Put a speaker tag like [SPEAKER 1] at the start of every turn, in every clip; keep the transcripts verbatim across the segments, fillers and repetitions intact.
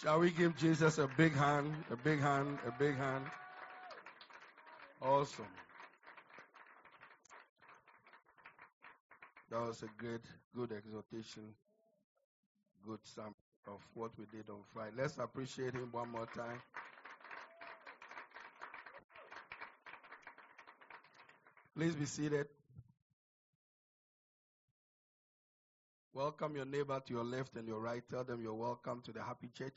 [SPEAKER 1] Shall we give Jesus a big hand, a big hand, a big hand? Awesome. That was a good, good exhortation, good sample of what we did on Friday. Let's appreciate him one more time. Please be seated. Welcome your neighbor to your left and your right. Tell them you're welcome to the Happy Church.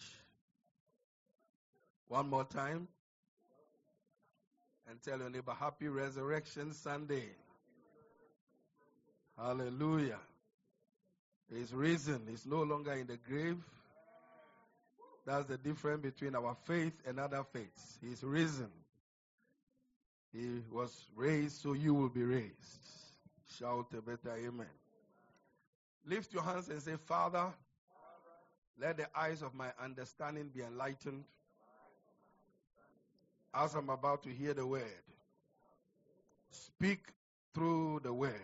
[SPEAKER 1] One more time. And tell your neighbor, Happy Resurrection Sunday. Hallelujah. He's risen. He's no longer in the grave. That's the difference between our faith and other faiths. He's risen. He was raised, so you will be raised. Shout a better amen. Lift your hands and say, Father, let the eyes of my understanding be enlightened as I'm about to hear the word. Speak through the word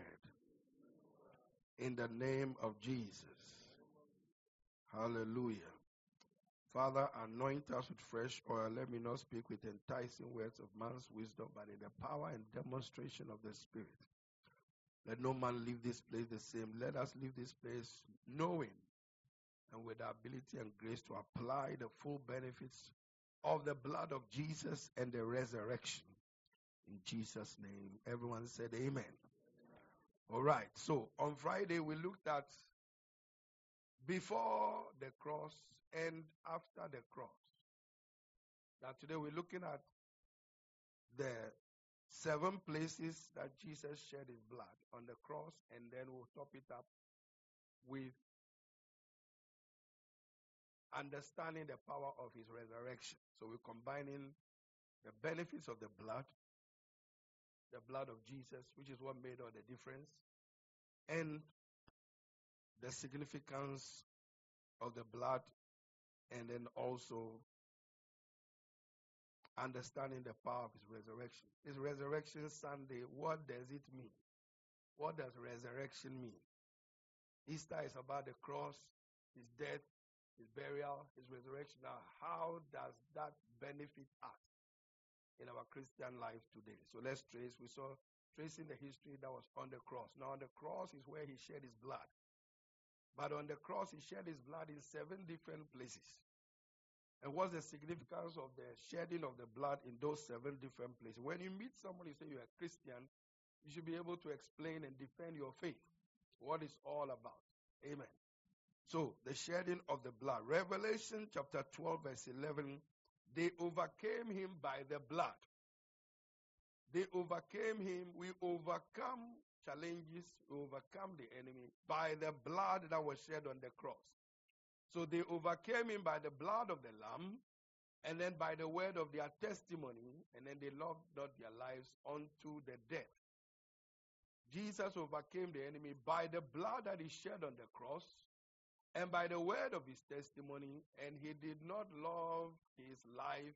[SPEAKER 1] in the name of Jesus. Hallelujah. Father, anoint us with fresh oil. Let me not speak with enticing words of man's wisdom, but in the power and demonstration of the Spirit. Let no man leave this place the same. Let us leave this place knowing and with the ability and grace to apply the full benefits of the blood of Jesus and the resurrection. In Jesus' name, everyone said amen. All right, so on Friday we looked at before the cross and after the cross. Now today we're looking at the seven places that Jesus shed his blood on the cross, and then we'll top it up with understanding the power of his resurrection. So we're combining the benefits of the blood, the blood of Jesus, which is what made all the difference, and the significance of the blood, and then also understanding the power of his resurrection. His resurrection Sunday, what does it mean? What does resurrection mean? Easter is about the cross, his death, his burial, his resurrection. Now, how does that benefit us in our Christian life today? So let's trace. We saw tracing the history that was on the cross. Now, on the cross is where he shed his blood. But on the cross, he shed his blood in seven different places. And what's the significance of the shedding of the blood in those seven different places? When you meet somebody, say you're a Christian, you should be able to explain and defend your faith, what it's all about. Amen. So, the shedding of the blood. Revelation chapter twelve, verse eleven, they overcame him by the blood. They overcame him. We overcome challenges, we overcome the enemy by the blood that was shed on the cross. So they overcame him by the blood of the Lamb, and then by the word of their testimony, and then they loved not their lives unto the death. Jesus overcame the enemy by the blood that he shed on the cross, and by the word of his testimony, and he did not love his life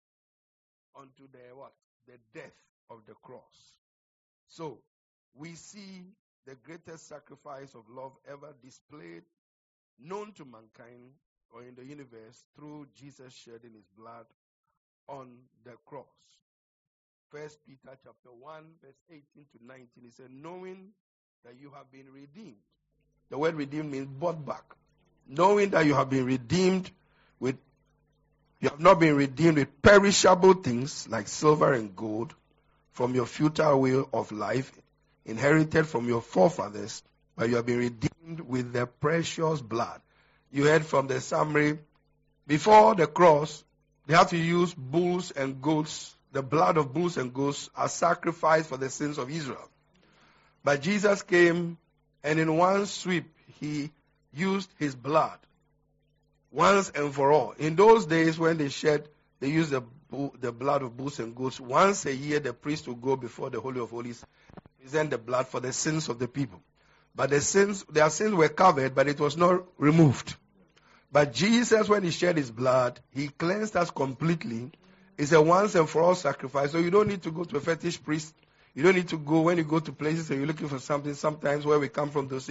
[SPEAKER 1] unto the what? The death of the cross. So, we see the greatest sacrifice of love ever displayed, known to mankind or in the universe, through Jesus shedding his blood on the cross. First Peter chapter one, verse eighteen to nineteen, he said, knowing that you have been redeemed. The word redeemed means bought back. Knowing that you have been redeemed with, you have not been redeemed with perishable things like silver and gold from your futile way of life, inherited from your forefathers, but you have been redeemed with the precious blood. You heard from the summary, before the cross, they had to use bulls and goats, the blood of bulls and goats, as sacrifice for the sins of Israel. But Jesus came, and in one sweep, he used his blood once and for all. In those days when they shed, they used the, the blood of bulls and goats. Once a year, the priest would go before the Holy of Holies, present the blood for the sins of the people. But the sins, their sins were covered, but it was not removed. But Jesus, when he shed his blood, he cleansed us completely. It's a once and for all sacrifice. So you don't need to go to a fetish priest. You don't need to go when you go to places and you're looking for something. Sometimes where we come from to say,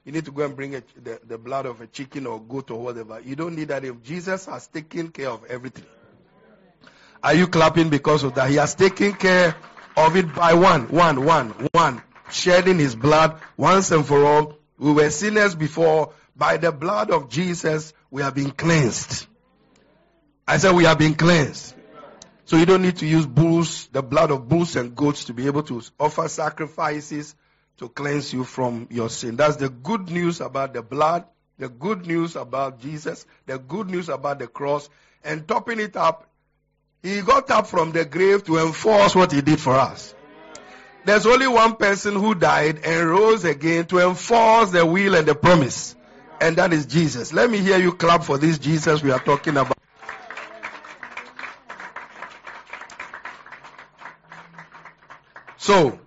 [SPEAKER 1] you need to go and bring a, the, the blood of a chicken or goat or whatever. You don't need that if Jesus has taken care of everything. Are you clapping because of that? He has taken care of it by one, one, one, one. Shedding his blood once and for all. We were sinners before. By the blood of Jesus, we have been cleansed. I said we have been cleansed. So you don't need to use bulls, the blood of bulls and goats to be able to offer sacrifices to cleanse you from your sin. That's the good news about the blood, the good news about Jesus, the good news about the cross. And topping it up, he got up from the grave to enforce what he did for us. There's only one person who died and rose again to enforce the will and the promise. And that is Jesus. Let me hear you clap for this Jesus we are talking about. So,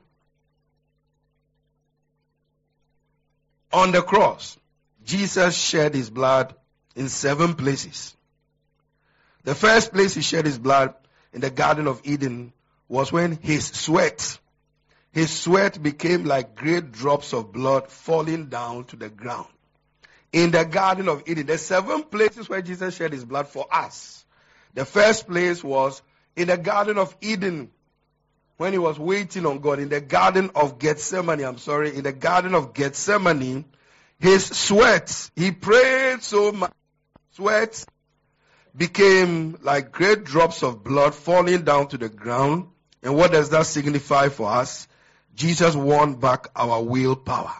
[SPEAKER 1] on the cross, Jesus shed his blood in seven places. The first place he shed his blood in the Garden of Eden was when his sweat, his sweat became like great drops of blood falling down to the ground. In the Garden of Eden, there's seven places where Jesus shed his blood for us. The first place was in the Garden of Eden, when he was waiting on God. In the Garden of Gethsemane, I'm sorry, in the Garden of Gethsemane, his sweat, he prayed so much, sweat became like great drops of blood falling down to the ground. And what does that signify for us? Jesus won back our willpower.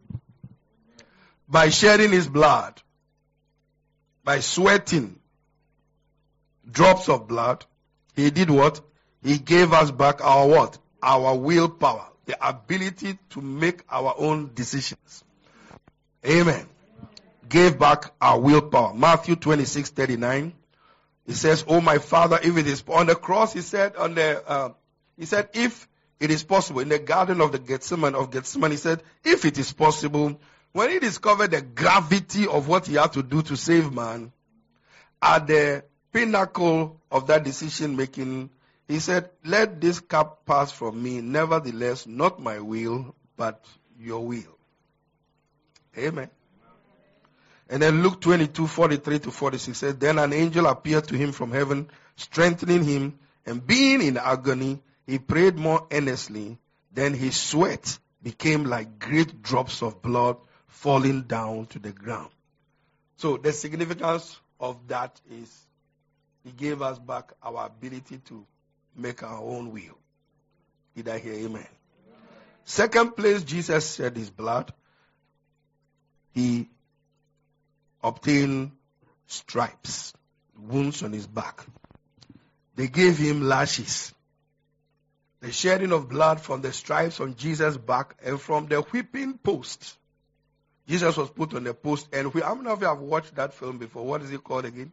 [SPEAKER 1] By shedding his blood, by sweating drops of blood, he did what? He gave us back our what? Our willpower. The ability to make our own decisions. Amen. Gave back our willpower. Matthew twenty-six thirty-nine. He says, "Oh my Father, if it is on the cross," he said, on the uh, he said, "if it is possible," in the Garden of the Gethsemane of Gethsemane, he said, "If it is possible," when he discovered the gravity of what he had to do to save man, at the pinnacle of that decision making, he said, "Let this cup pass from me, nevertheless, not my will, but your will." Amen. And then Luke twenty-two forty-three to forty-six says, "Then an angel appeared to him from heaven, strengthening him, and being in agony, he prayed more earnestly. Then his sweat became like great drops of blood falling down to the ground." So the significance of that is he gave us back our ability to make our own will. Did I hear amen? Second place Jesus shed his blood, he obtained stripes, wounds on his back. They gave him lashes. The shedding of blood from the stripes on Jesus' back and from the whipping post. Jesus was put on the post, and we, how many of you have watched that film before? What is it called again?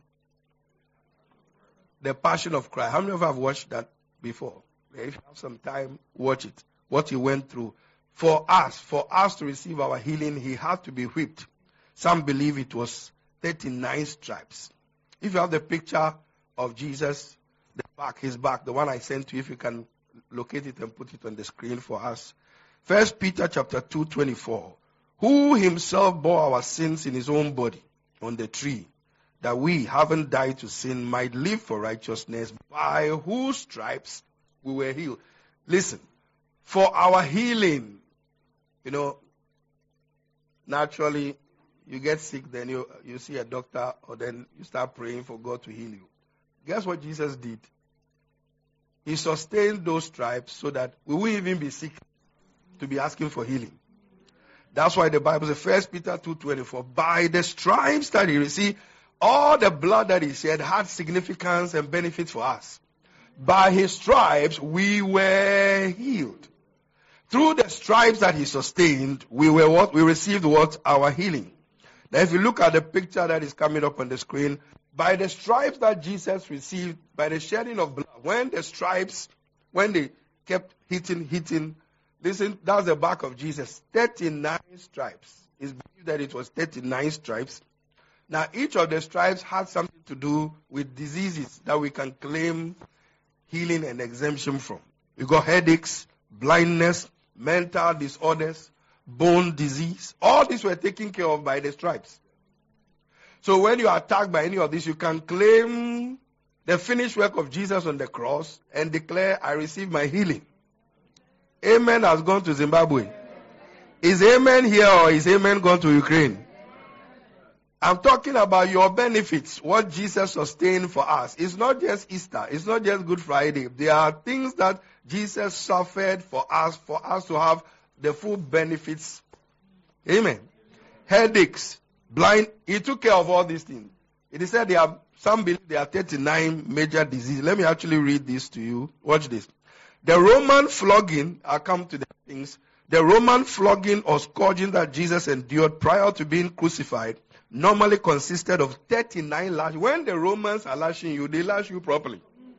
[SPEAKER 1] The Passion of Christ. How many of you have watched that before? If you have some time, watch it. What he went through. For us, for us to receive our healing, he had to be whipped. Some believe it was thirty-nine stripes. If you have the picture of Jesus, the back, his back, the one I sent to you, if you can locate it and put it on the screen for us. First Peter chapter two twenty-four. Who himself bore our sins in his own body on the tree, that we, having died to sin, might live for righteousness, by whose stripes we were healed. Listen, for our healing, you know, naturally, you get sick, then you, you see a doctor, or then you start praying for God to heal you. Guess what Jesus did? He sustained those stripes so that we won't even be sick to be asking for healing. That's why the Bible says, First Peter two twenty-four, by the stripes that he received, all the blood that he shed had significance and benefits for us. By his stripes, we were healed. Through the stripes that he sustained, we were what? We received what? Our healing. Now, if you look at the picture that is coming up on the screen, by the stripes that Jesus received, by the shedding of blood, when the stripes, when they kept hitting, hitting, listen, that's the back of Jesus. thirty-nine stripes. It's believed that it was thirty-nine stripes. Now, each of the stripes had something to do with diseases that we can claim healing and exemption from. We got headaches, blindness, mental disorders, bone disease. All these were taken care of by the stripes. So when you are attacked by any of these, you can claim the finished work of Jesus on the cross and declare, I receive my healing. Amen has gone to Zimbabwe. Is amen here or is amen gone to Ukraine? I'm talking about your benefits, what Jesus sustained for us. It's not just Easter. It's not just Good Friday. There are things that Jesus suffered for us, for us to have the full benefits. Amen. Headaches, blind. He took care of all these things. It is said there are, some believe there are thirty-nine major diseases. Let me actually read this to you. Watch this. The Roman flogging, I'll come to the things. The Roman flogging or scourging that Jesus endured prior to being crucified normally consisted of thirty-nine lashes. When the Romans are lashing you, they lash you properly.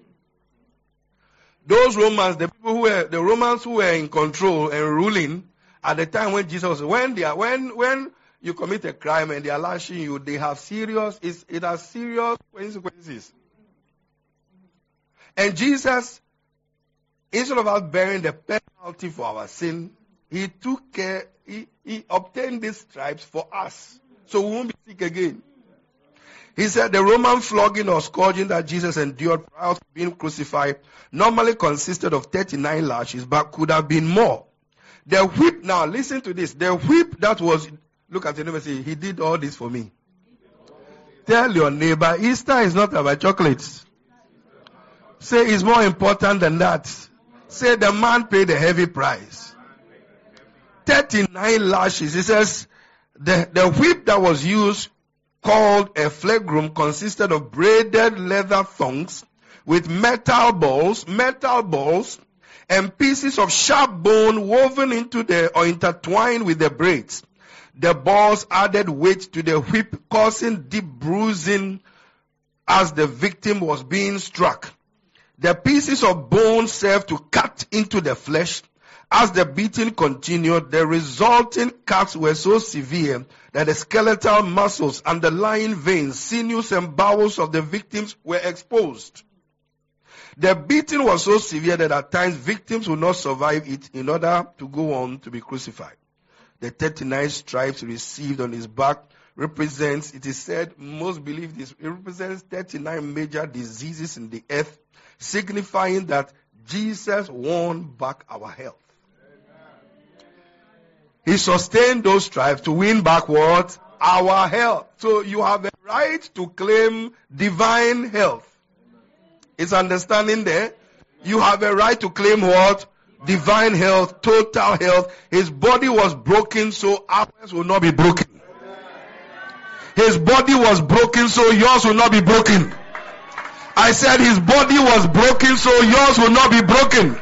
[SPEAKER 1] Those Romans, the people who were, the Romans who were in control and ruling at the time when Jesus was, when they are, when, when you commit a crime and they are lashing you, they have serious, it's, it has serious consequences. And Jesus, instead of us bearing the penalty for our sin, he took care, he, he obtained these stripes for us. So we won't be sick again. He said the Roman flogging or scourging that Jesus endured prior to being crucified normally consisted of thirty-nine lashes, but could have been more. The whip, now listen to this, the whip that was, look at the neighbor and say, he did all this for me. Tell your neighbor, Easter is not about chocolates. Say it's more important than that. Say the man paid a heavy price. thirty-nine lashes. He says the, the whip that was used, called a flagrum, consisted of braided leather thongs with metal balls, metal balls, and pieces of sharp bone woven into the or intertwined with the braids. The balls added weight to the whip, causing deep bruising as the victim was being struck. The pieces of bone served to cut into the flesh. As the beating continued, the resulting cuts were so severe that the skeletal muscles, underlying veins, sinews, and bowels of the victims were exposed. The beating was so severe that at times victims would not survive it in order to go on to be crucified. The thirty-nine stripes received on his back represents, it is said, most believe this, it represents thirty-nine major diseases in the earth, signifying that Jesus won back our health. He sustained those stripes to win back what? Our health. So you have a right to claim divine health. Is understanding there? You have a right to claim what? Divine health, total health. His body was broken so ours will not be broken. His body was broken so yours will not be broken. I said his body was broken so yours will not be broken.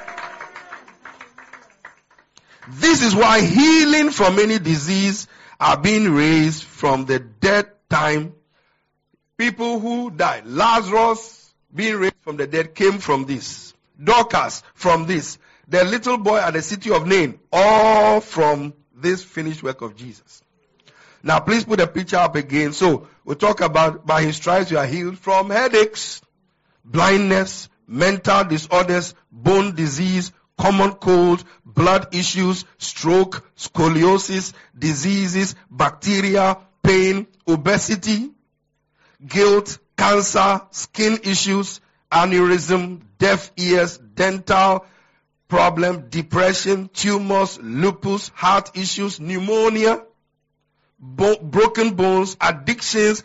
[SPEAKER 1] This is why healing from any disease are being raised from the dead time. People who died, Lazarus being raised from the dead came from this. Dorcas from this. The little boy at the city of Nain, all from this finished work of Jesus. Now please put the picture up again. So we'll talk about by his stripes you are healed from headaches, blindness, mental disorders, bone disease, common cold, blood issues, stroke, scoliosis, diseases, bacteria, pain, obesity, guilt, cancer, skin issues, aneurysm, deaf ears, dental problem, depression, tumors, lupus, heart issues, pneumonia, bo- broken bones, addictions,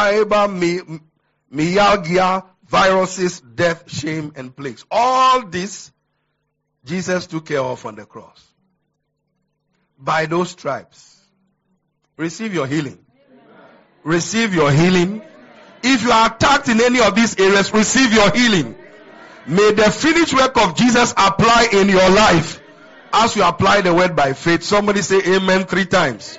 [SPEAKER 1] fibromyalgia, viruses, death, shame, and plagues. All this Jesus took care of on the cross. By those stripes. Receive your healing. Receive your healing. If you are attacked in any of these areas, receive your healing. May the finished work of Jesus apply in your life as you apply the word by faith. Somebody say amen three times.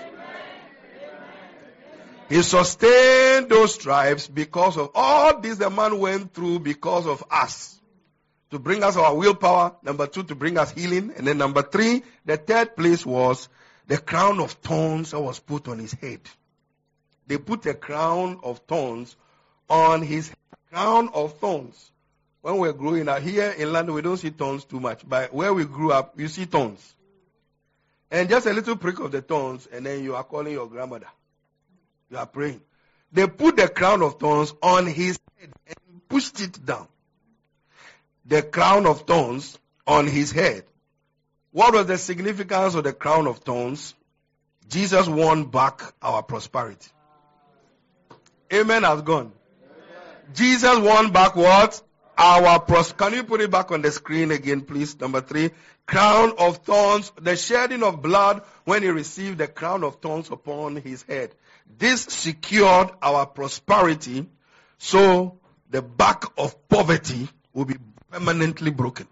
[SPEAKER 1] He sustained those stripes because of all this the man went through because of us. To bring us our willpower. Number two, to bring us healing. And then number three, the third place was the crown of thorns that was put on his head. They put a crown of thorns on his head. Crown of thorns. When we're growing up here in London, we don't see thorns too much. But where we grew up, you see thorns. And just a little prick of the thorns, and then you are calling your grandmother. You are praying. They put the crown of thorns on his head and pushed it down. The crown of thorns on his head. What was the significance of the crown of thorns? Jesus won back our prosperity. Amen has gone. Amen. Jesus won back what? Our prosperity. Can you put it back on the screen again, please? Number three. Crown of thorns. The shedding of blood when he received the crown of thorns upon his head. This secured our prosperity, so the back of poverty will be permanently broken.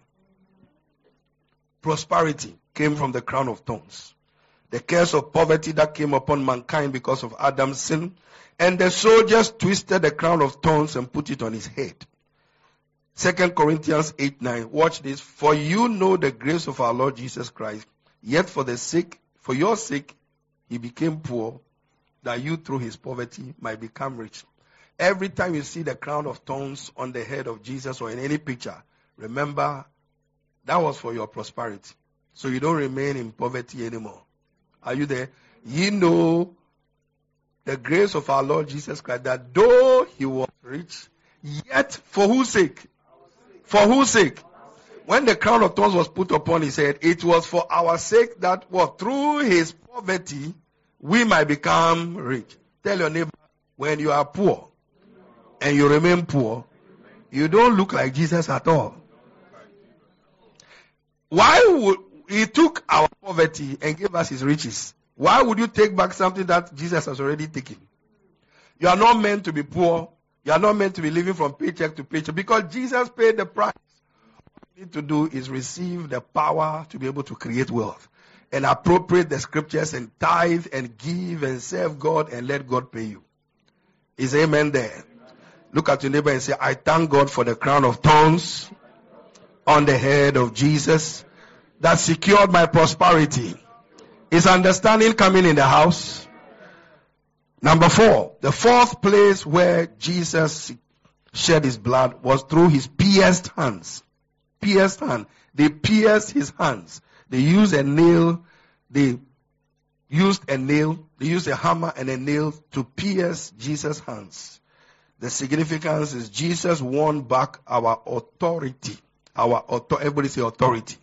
[SPEAKER 1] Prosperity came from the crown of thorns. The curse of poverty that came upon mankind because of Adam's sin. And the soldiers twisted the crown of thorns and put it on his head. Second Corinthians eight nine. Watch this. For you know the grace of our Lord Jesus Christ. Yet for the sake, for your sake, he became poor, that you through his poverty might become rich. Every time you see the crown of thorns on the head of Jesus or in any picture, remember that was for your prosperity. So you don't remain in poverty anymore. Are you there? You know the grace of our Lord Jesus Christ, that though he was rich, yet for whose sake? For whose sake? When the crown of thorns was put upon his head, it was for our sake that what? Through his poverty, we might become rich. Tell your neighbor, when you are poor and you remain poor, you don't look like Jesus at all. Why would he took our poverty and gave us his riches? Why would you take back something that Jesus has already taken? You are not meant to be poor. You are not meant to be living from paycheck to paycheck because Jesus paid the price. What you need to do is receive the power to be able to create wealth and appropriate the scriptures and tithe and give and serve God and let God pay you. Is amen there? Amen. Look at your neighbor and say, I thank God for the crown of thorns on the head of Jesus that secured my prosperity. Is understanding coming in the house? Number four, the fourth place where Jesus shed his blood was through his pierced hands. Pierced hand. They pierced his hands. They used a nail. They used a nail. They used a hammer and a nail to pierce Jesus' hands. The significance is Jesus won back our authority. Our authority. Everybody say authority.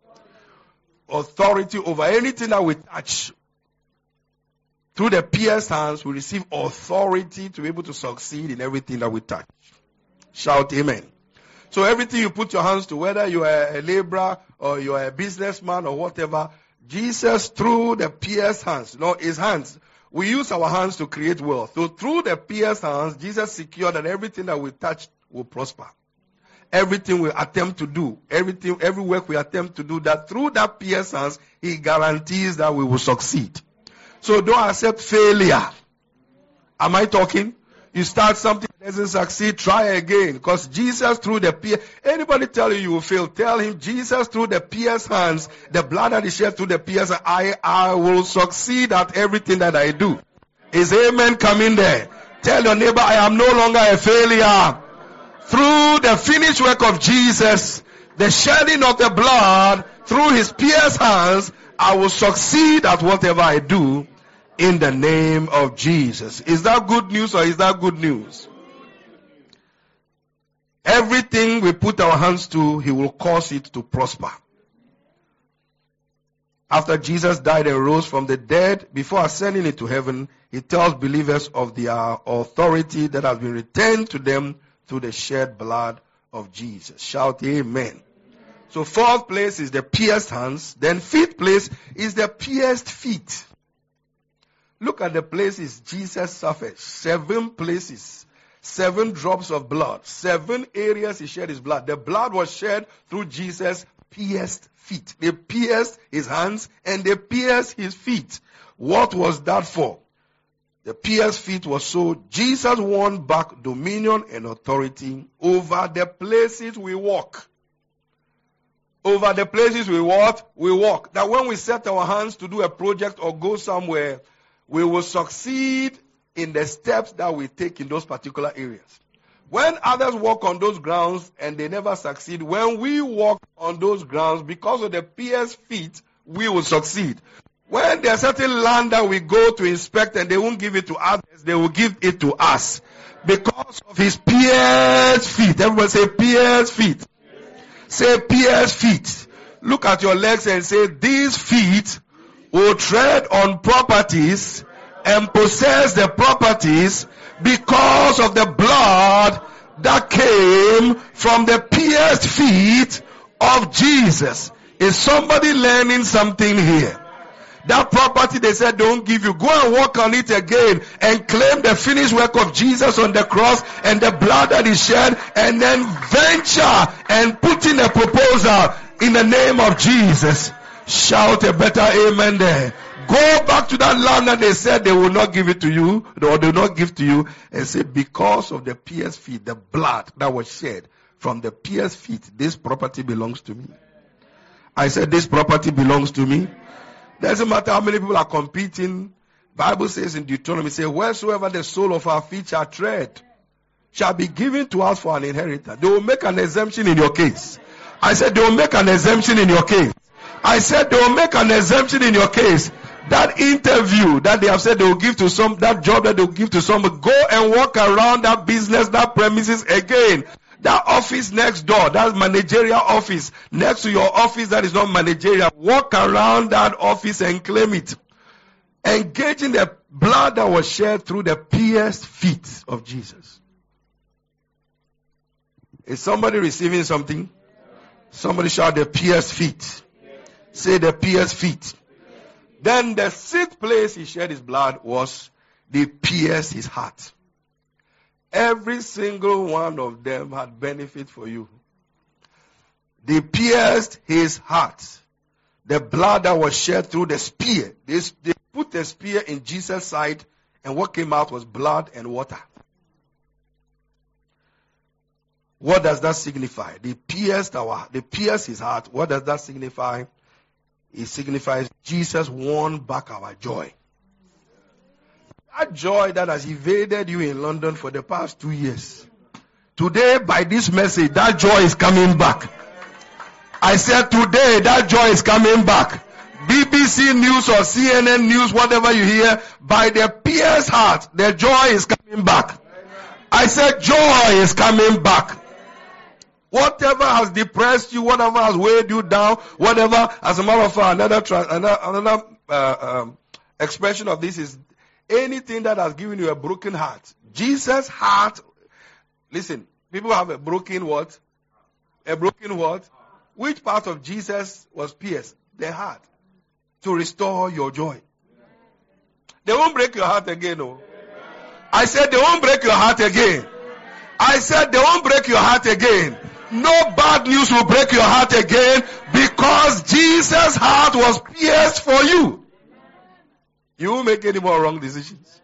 [SPEAKER 1] Authority over anything that we touch. Through the pierced hands, we receive authority to be able to succeed in everything that we touch. Shout amen. So everything you put your hands to, whether you are a laborer or you are a businessman or whatever, Jesus through the pierced hands, no, his hands, we use our hands to create wealth. So through the pierced hands, Jesus secured that everything that we touch will prosper. Everything we attempt to do, everything, every work we attempt to do, that through that pierced hands, he guarantees that we will succeed. So don't accept failure. Am I talking? You start something that doesn't succeed, try again. Because Jesus through the pierced, anybody tell you you will fail, tell him Jesus through the pierced hands, the blood that is shed through the pierced, I, I will succeed at everything that I do. Is amen coming there? Tell your neighbor, I am no longer a failure. Through the finished work of Jesus, the shedding of the blood, through his pierced hands, I will succeed at whatever I do in the name of Jesus. Is that good news or is that good news? Everything we put our hands to, he will cause it to prosper. After Jesus died and rose from the dead, before ascending into heaven, he tells believers of their authority that has been returned to them through the shed blood of Jesus. Shout amen. So fourth place is the pierced hands. Then fifth place is the pierced feet. Look at the places Jesus suffered. Seven places. Seven drops of blood. Seven areas he shed his blood. The blood was shed through Jesus' pierced feet. They pierced his hands and they pierced his feet. What was that for? The pierced feet was so Jesus won back dominion and authority over the places we walk. Over the places we what? We walk. That when we set our hands to do a project or go somewhere, we will succeed in the steps that we take in those particular areas. When others walk on those grounds and they never succeed, when we walk on those grounds, because of the pierced feet, we will succeed. When there's certain land that we go to inspect and they won't give it to others, they will give it to us. Because of his pierced feet. Everybody say pierced feet. Say pierced feet. Look at your legs and say, these feet will tread on properties and possess the properties because of the blood that came from the pierced feet of Jesus. Is somebody learning something here? That property they said don't give you. Go and walk on it again and claim the finished work of Jesus on the cross and the blood that is shed, and then venture and put in a proposal in the name of Jesus. Shout a better amen there. Go back to that land that they said they will not give it to you, or they will not give to you, and say, because of the pierced feet, the blood that was shed from the pierced feet, this property belongs to me. I said, this property belongs to me. Doesn't matter how many people are competing. Bible says in Deuteronomy, say, wheresoever the sole of our feet shall tread, shall be given to us for an inheritance. They will make an exemption in your case. I said, they will make an exemption in your case. I said, they will make an exemption in your case. That interview that they have said they will give to some, that job that they will give to someone, go and walk around that business, that premises again. That office next door, that managerial office next to your office that is not managerial, walk around that office and claim it. Engage in the blood that was shed through the pierced feet of Jesus. Is somebody receiving something? Somebody shout the pierced feet. Say the pierced feet. Then the sixth place he shed his blood was they pierced his heart. Every single one of them had benefit for you. They pierced his heart. The blood that was shed through the spear. They, they put the spear in Jesus' side, and what came out was blood and water. What does that signify? They pierced our, they pierced his heart. What does that signify? It signifies Jesus won back our joy. That joy that has evaded you in London for the past two years. Today, by this message, that joy is coming back. I said today, that joy is coming back. B B C News or C N N News, whatever you hear, by the pierced heart, the joy is coming back. I said joy is coming back. Whatever has depressed you, whatever has weighed you down, whatever, as a matter of fact, another, another, another uh, um, expression of this is anything that has given you a broken heart. Jesus' heart, listen, people have a broken what? A broken what? Which part of Jesus was pierced? The heart. To restore your joy. They won't break your heart again, no. I said they won't break your heart again. I said they won't break your heart again. No bad news will break your heart again because Jesus' heart was pierced for you. You won't make any more wrong decisions.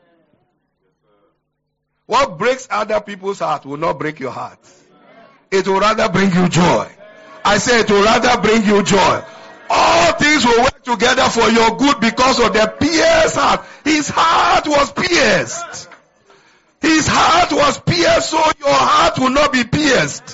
[SPEAKER 1] What breaks other people's heart will not break your heart. It will rather bring you joy. I say it will rather bring you joy. All things will work together for your good because of the pierced heart. His heart was pierced. His heart was pierced, so your heart will not be pierced.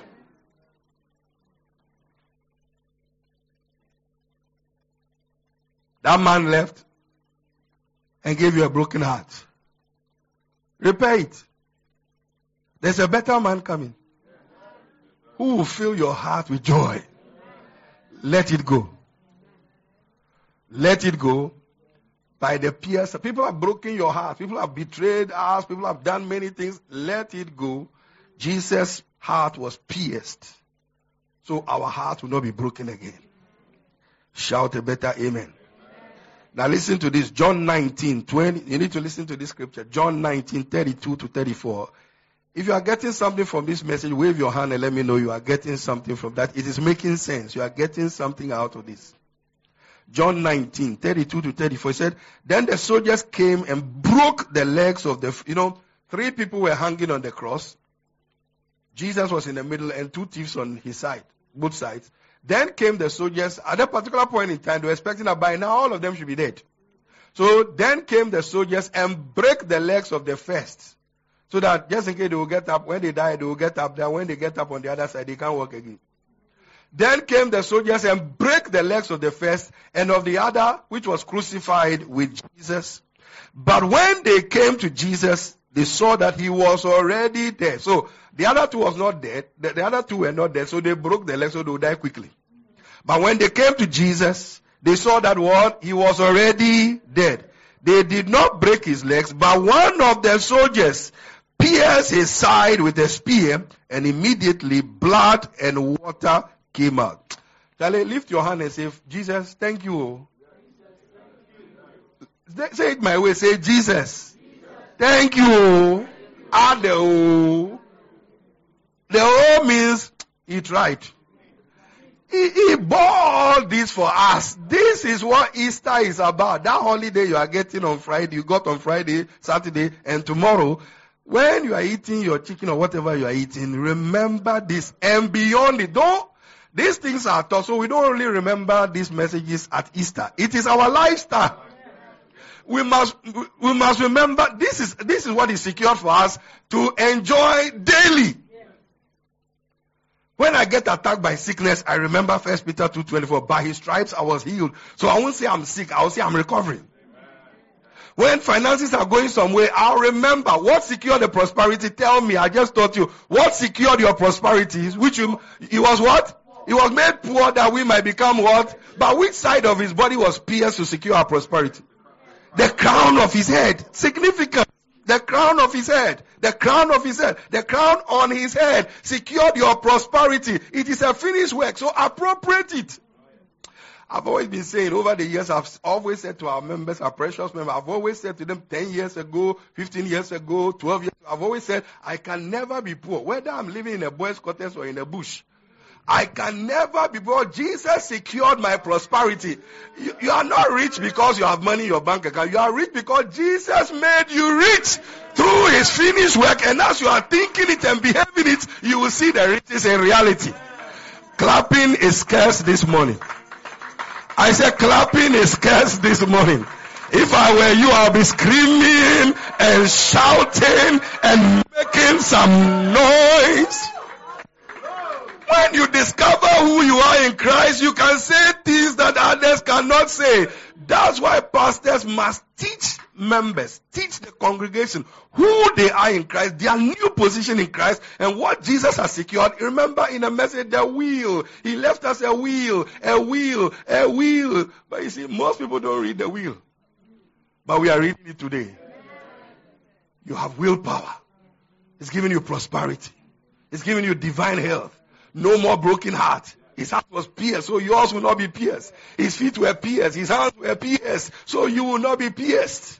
[SPEAKER 1] That man left and gave you a broken heart. Repair it. There's a better man coming who will fill your heart with joy. Let it go. Let it go by the pierce. People have broken your heart. People have betrayed us. People have done many things. Let it go. Jesus' heart was pierced, so our heart will not be broken again. Shout a better amen. Now listen to this. John nineteen, twenty. You need to listen to this scripture. John nineteen, thirty-two to thirty-four. If you are getting something from this message, wave your hand and let me know you are getting something from that. It is making sense. You are getting something out of this. John nineteen, thirty-two to thirty-four. He said, then the soldiers came and broke the legs of the, you know, three people were hanging on the cross. Jesus was in the middle and two thieves on his side, both sides. Then came the soldiers. At that particular point in time, they were expecting that by now all of them should be dead. So then came the soldiers and break the legs of the first. So that just in case they will get up, when they die, they will get up there. When they get up on the other side, they can't walk again. Then came the soldiers and brake the legs of the first and of the other, which was crucified with Jesus. But when they came to Jesus, they saw that he was already dead. So the other two was not dead. The, the other two were not dead. So they broke the legs so they would die quickly. But when they came to Jesus, they saw that what? He was already dead. They did not break his legs, but one of the soldiers pierced his side with a spear, and immediately blood and water came out. Charlie, lift your hand and say, Jesus, thank you. Say it my way. Say, Jesus, thank you. Add the O. The O means he tried. He, he bought all this for us. This is what Easter is about. That holiday you are getting on Friday, you got on Friday, Saturday, and tomorrow. When you are eating your chicken or whatever you are eating, remember this and beyond it. Don't, these things are taught, so we don't only remember these messages at Easter. It is our lifestyle. We must, we must remember this is, this is what is secured for us to enjoy daily. When I get attacked by sickness, I remember First Peter two twenty-four. By his stripes I was healed. So I won't say I'm sick. I will say I'm recovering. When finances are going somewhere, I'll remember what secured the prosperity. Tell me, I just taught you. What secured your prosperity? Which you, he was what? He was made poor that we might become what? But which side of his body was pierced to secure our prosperity? The crown of his head. Significant. The crown of his head. The crown of his head. The crown on his head secured your prosperity. It is a finished work. So appropriate it. I've always been saying over the years, I've always said to our members, our precious members, I've always said to them ten years ago, fifteen years ago, twelve years ago, I've always said, I can never be poor. Whether I'm living in a boys' quarters or in a bush. I can never be poor. Jesus secured my prosperity. You, you are not rich because you have money in your bank account. You are rich because Jesus made you rich through his finished work. And as you are thinking it and behaving it, you will see the riches in reality. Clapping is scarce this morning. I said clapping is scarce this morning. If I were you, I'll be screaming and shouting and making some noise. When you discover who you are in Christ, you can say things that others cannot say. That's why pastors must teach members, teach the congregation who they are in Christ, their new position in Christ, and what Jesus has secured. Remember in the message, the will. He left us a will, a will, a will. But you see, most people don't read the will. But we are reading it today. You have willpower. It's giving you prosperity. It's giving you divine health. No more broken heart. His heart was pierced, so yours will not be pierced. His feet were pierced. His hands were pierced, so you will not be pierced.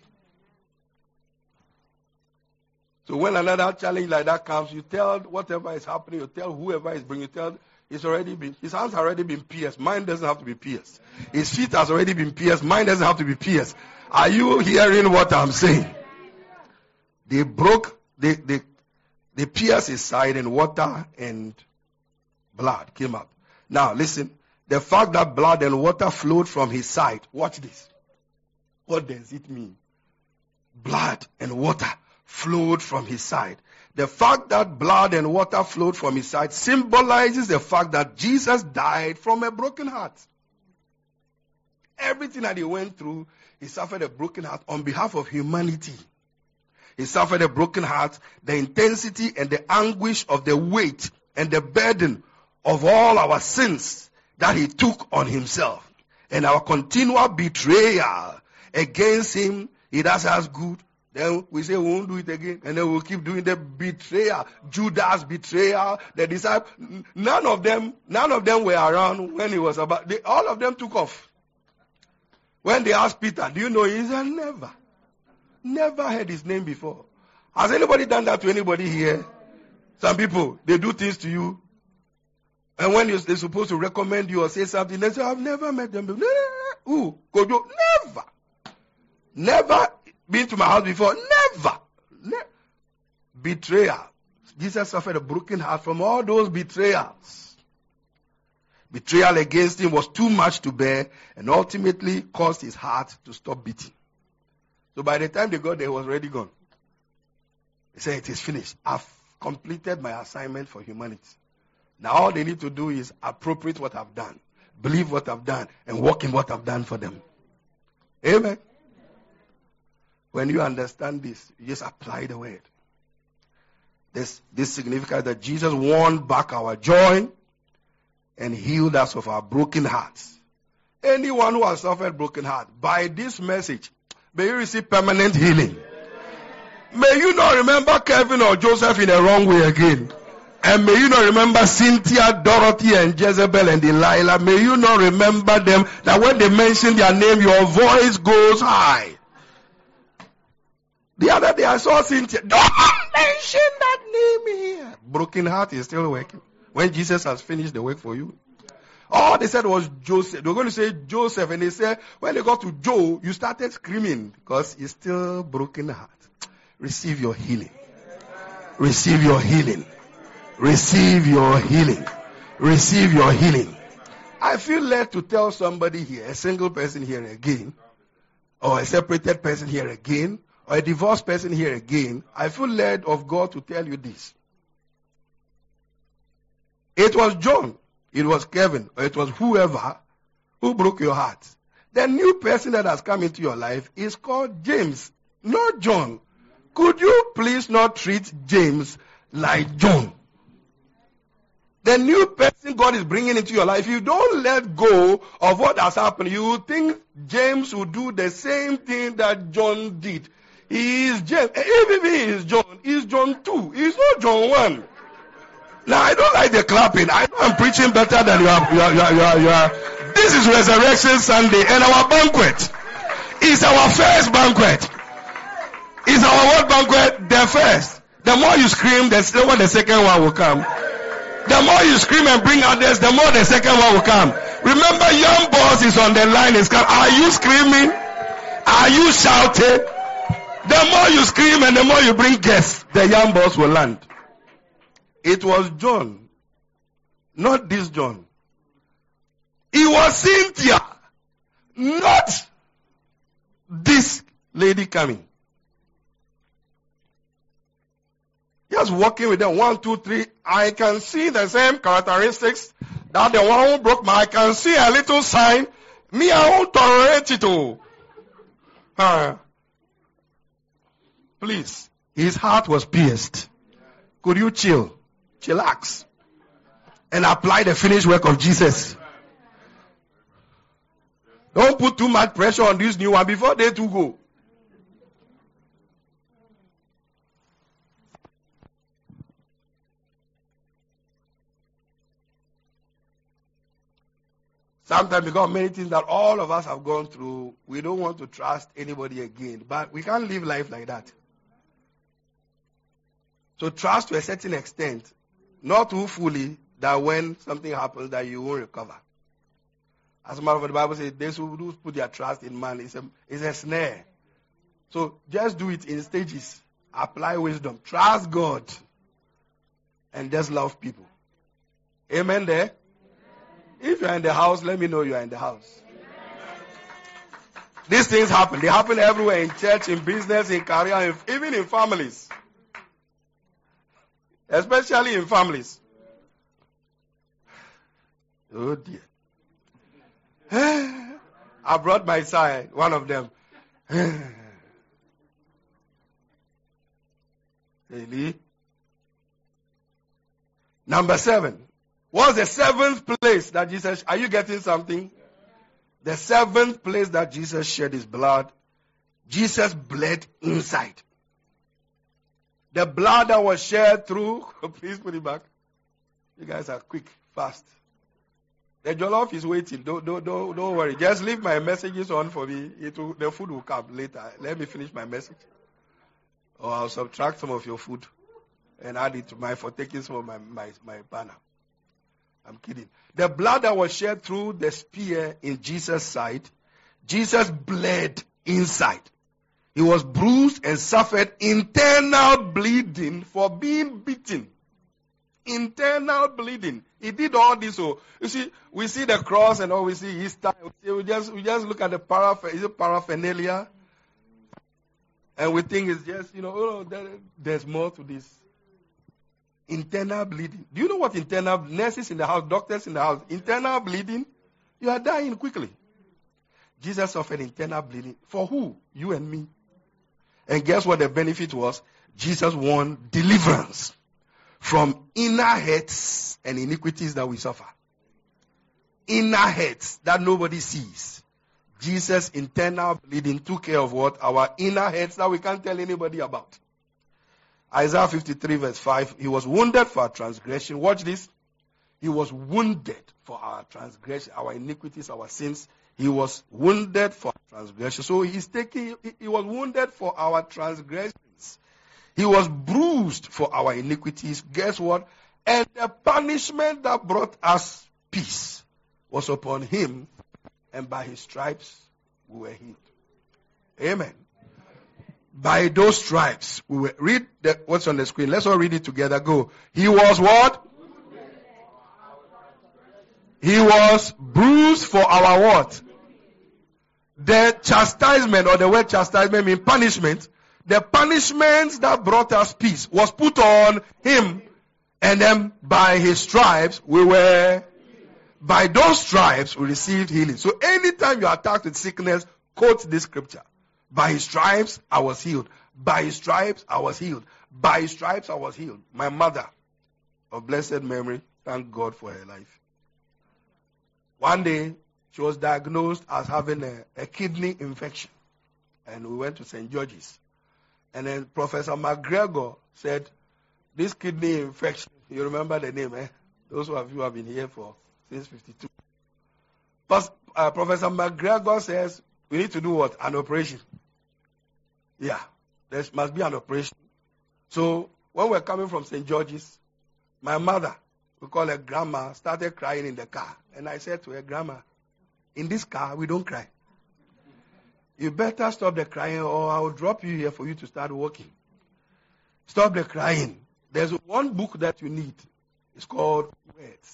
[SPEAKER 1] So when another challenge like that comes, you tell whatever is happening, you tell whoever is bringing, you tell it's already been, his hands have already been pierced. Mine doesn't have to be pierced. His feet has already been pierced. Mine doesn't have to be pierced. Are you hearing what I'm saying? They broke, they, they, they pierced his side, and water and blood came out. Now listen, the fact that blood and water flowed from his side, watch this. What does it mean? Blood and water flowed from his side. The fact that blood and water flowed from his side symbolizes the fact that Jesus died from a broken heart. Everything that he went through, he suffered a broken heart on behalf of humanity. He suffered a broken heart, the intensity and the anguish of the weight and the burden of all our sins that he took on himself, and our continual betrayal against him. He does us good, then we say we won't do it again, and then we'll keep doing the betrayal. Judas' betrayal, the disciples, none of them, none of them were around when he was about. They, all of them took off. When they asked Peter, "Do you know?" He said, "Never, never heard his name before." Has anybody done that to anybody here? Some people, they do things to you. And when they're supposed to recommend you or say something, they say, "I've never met them before." Who? Kojo? Never. Never been to my house before. Never. Ne- Betrayal. Jesus suffered a broken heart from all those betrayals. Betrayal against him was too much to bear and ultimately caused his heart to stop beating. So by the time they got there, he was already gone. He said, "It is finished. I've completed my assignment for humanity. Now all they need to do is appropriate what I've done, believe what I've done, and walk in what I've done for them. Amen. When you understand this, you just apply the word. This, this signifies that Jesus won back our joy and healed us of our broken hearts. Anyone who has suffered broken heart, by this message, may you receive permanent healing. May you not remember Kevin or Joseph in a wrong way again. And may you not remember Cynthia, Dorothy, and Jezebel and Delilah. May you not remember them, that when they mention their name, your voice goes high. The other day I saw Cynthia. Don't mention that name here. Broken heart is still working. When Jesus has finished the work for you. All they said was Joseph. They were going to say Joseph. And they said, when they got to Joe, you started screaming. Because it's still broken heart. Receive your healing. Receive your healing. Receive your healing. Receive your healing. I feel led to tell somebody here, a single person here again, or a separated person here again, or a divorced person here again. I feel led of God to tell you this. It was John, it was Kevin, or it was whoever who broke your heart. The new person that has come into your life is called James, not John. Could you please not treat James like John? The new person God is bringing into your life, if you don't let go of what has happened, you think James will do the same thing that John did. He is James. Even if he is John, he's John two. He's not John one. Now, I don't like the clapping. I know I'm preaching better than you are. You are, you are, you are, you are. This is Resurrection Sunday, and our banquet is our first banquet. Is our what banquet? The first. The more you scream, the more the second one will come. The more you scream and bring others, the more the second one will come. Remember, young boss is on the line. Is come. Are you screaming? Are you shouting? The more you scream and the more you bring guests, the young boss will land. It was John, not this John. It was Cynthia, not this lady coming. Just walking with them, one, two, three. I can see the same characteristics that the one who broke my. I can see a little sign. Me, I won't tolerate it all. Uh, please, his heart was pierced. Could you chill, chillax, and apply the finished work of Jesus? Don't put too much pressure on this new one before they two go. Sometimes because many things that all of us have gone through, we don't want to trust anybody again. But we can't live life like that. So trust to a certain extent, not too fully, that when something happens that you won't recover. As a matter of fact, the Bible says, those who put their trust in man is a, is a snare. So just do it in stages. Apply wisdom. Trust God. And just love people. Amen there? If you are in the house, let me know you are in the house. These things happen. They happen everywhere, in church, in business, in career, in, even in families. Especially in families. Oh dear. I brought my side, one of them. Really? Number seven. What's the seventh place that Jesus, are you getting something? The seventh place that Jesus shed his blood, Jesus bled inside. The blood that was shed through, please put it back. You guys are quick, fast. The jollof is waiting. Don't, don't, don't, don't worry. Just leave my messages on for me. It will, the food will come later. Let me finish my message. Or I'll subtract some of your food and add it to my, for taking some of my, my, my banner. I'm kidding. The blood that was shed through the spear in Jesus' side, Jesus bled inside. He was bruised and suffered internal bleeding for being beaten. Internal bleeding. He did all this. So you see, we see the cross and all we see Easter. We just we just look at the parapher- is it paraphernalia, and we think it's just, you know, oh, there, there's more to this. Internal bleeding. Do you know what internal, nurses in the house, doctors in the house, internal bleeding? You are dying quickly. Jesus suffered internal bleeding. For who? You and me. And guess what the benefit was? Jesus won deliverance from inner hurts and iniquities that we suffer. Inner hurts that nobody sees. Jesus' internal bleeding took care of what? Our inner hurts that we can't tell anybody about. Isaiah fifty-three verse five, he was wounded for our transgression. Watch this. He was wounded for our transgression, our iniquities, our sins. He was wounded for our transgression. So he's taking, he was wounded for our transgressions. He was bruised for our iniquities. Guess what? And the punishment that brought us peace was upon him, and by his stripes we were healed. Amen. By those stripes we were. Read the, what's on the screen. Let's all read it together. Go. He was what? He was bruised for our what? The chastisement, or the word chastisement means punishment. The punishment that brought us peace was put on him, and then by his stripes we were. By those stripes we received healing. So anytime you are attacked with sickness, quote this scripture. By his stripes I was healed. By his stripes I was healed. By his stripes I was healed. My mother of blessed memory, thank God for her life. One day she was diagnosed as having a, a kidney infection. And we went to Saint George's. And then Professor McGregor said, this kidney infection, you remember the name, eh? Those of you who have been here for since fifty-two. But, uh, Professor McGregor says, we need to do what? An operation. Yeah, there must be an operation. So, when we're coming from Saint George's, my mother, we call her grandma, started crying in the car. And I said to her, Grandma, in this car, we don't cry. You better stop the crying, or I will drop you here for you to start walking. Stop the crying. There's one book that you need. It's called Words.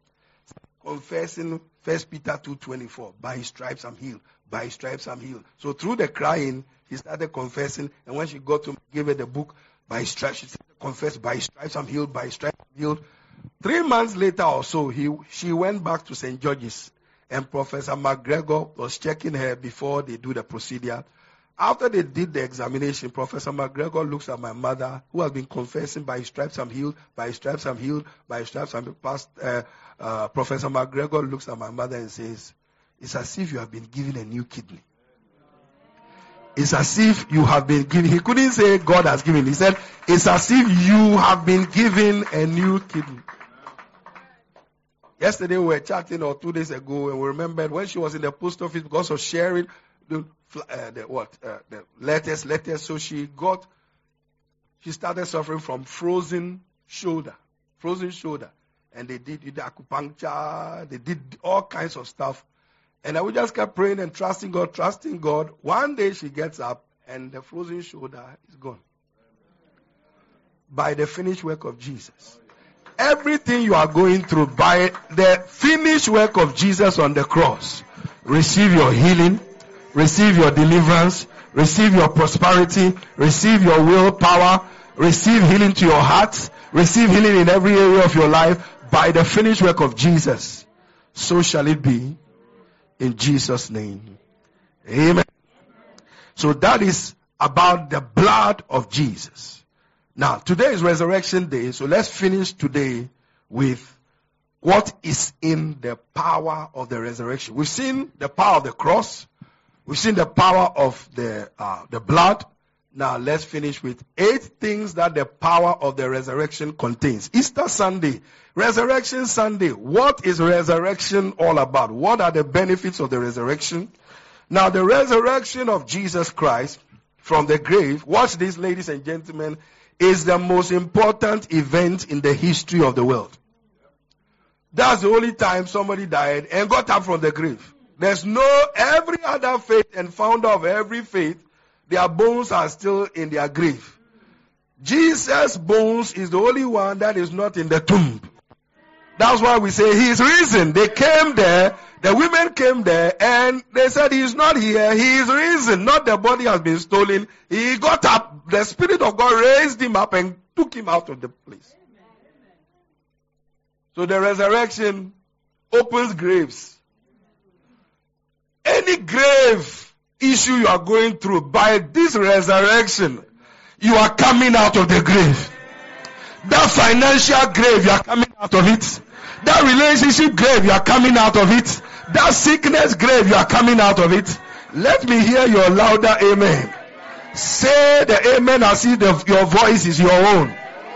[SPEAKER 1] Confessing First Peter two twenty-four. By his stripes I'm healed. By his stripes I'm healed. So through the crying, she started confessing. And when she got to give her the book, by his stripes, she started confessing, by his stripes I'm healed. By his stripes I'm healed. Three months later or so, he she went back to Saint George's. And Professor McGregor was checking her before they do the procedure. After they did the examination, Professor McGregor looks at my mother, who has been confessing, by his stripes I'm healed, by his stripes I'm healed, by his stripes I'm healed. Past, uh, uh, Professor McGregor looks at my mother and says, it's as if you have been given a new kidney. It's as if you have been given, he couldn't say God has given, he said, it's as if you have been given a new kidney. Yesterday we were chatting, or two days ago, and we remembered when she was in the post office because of sharing the, uh, the what uh, the letters, letters. So she got, she started suffering from frozen shoulder, frozen shoulder, and they did, did acupuncture, they did all kinds of stuff, and I would just kept praying and trusting God, trusting God. One day she gets up, and the frozen shoulder is gone by the finished work of Jesus. Everything you are going through, by the finished work of Jesus on the cross, receive your healing, receive your deliverance, receive your prosperity, receive your willpower, receive healing to your heart, receive healing in every area of your life by the finished work of Jesus. So shall it be in Jesus' name. Amen. So that is about the blood of Jesus. Now, today is Resurrection Day, so let's finish today with what is in the power of the resurrection. We've seen the power of the cross. We've seen the power of the uh, the blood. Now, let's finish with eight things that the power of the resurrection contains. Easter Sunday, Resurrection Sunday. What is resurrection all about? What are the benefits of the resurrection? Now, the resurrection of Jesus Christ from the grave, watch this, ladies and gentlemen, is the most important event in the history of the world. That's the only time somebody died and got up from the grave. There's no, every other faith and founder of every faith, their bones are still in their grave. Jesus' bones is the only one that is not in the tomb. That's why we say he is risen. They came there, the women came there, and they said he is not here, he is risen. Not the body has been stolen. He got up, the Spirit of God raised him up and took him out of the place. So the resurrection opens graves. Any grave issue you are going through, by this resurrection, you are coming out of the grave. That financial grave, you are coming out of it. That relationship grave, you are coming out of it. That sickness grave, you are coming out of it. Let me hear your louder amen. Say the amen as if the, your voice is your own.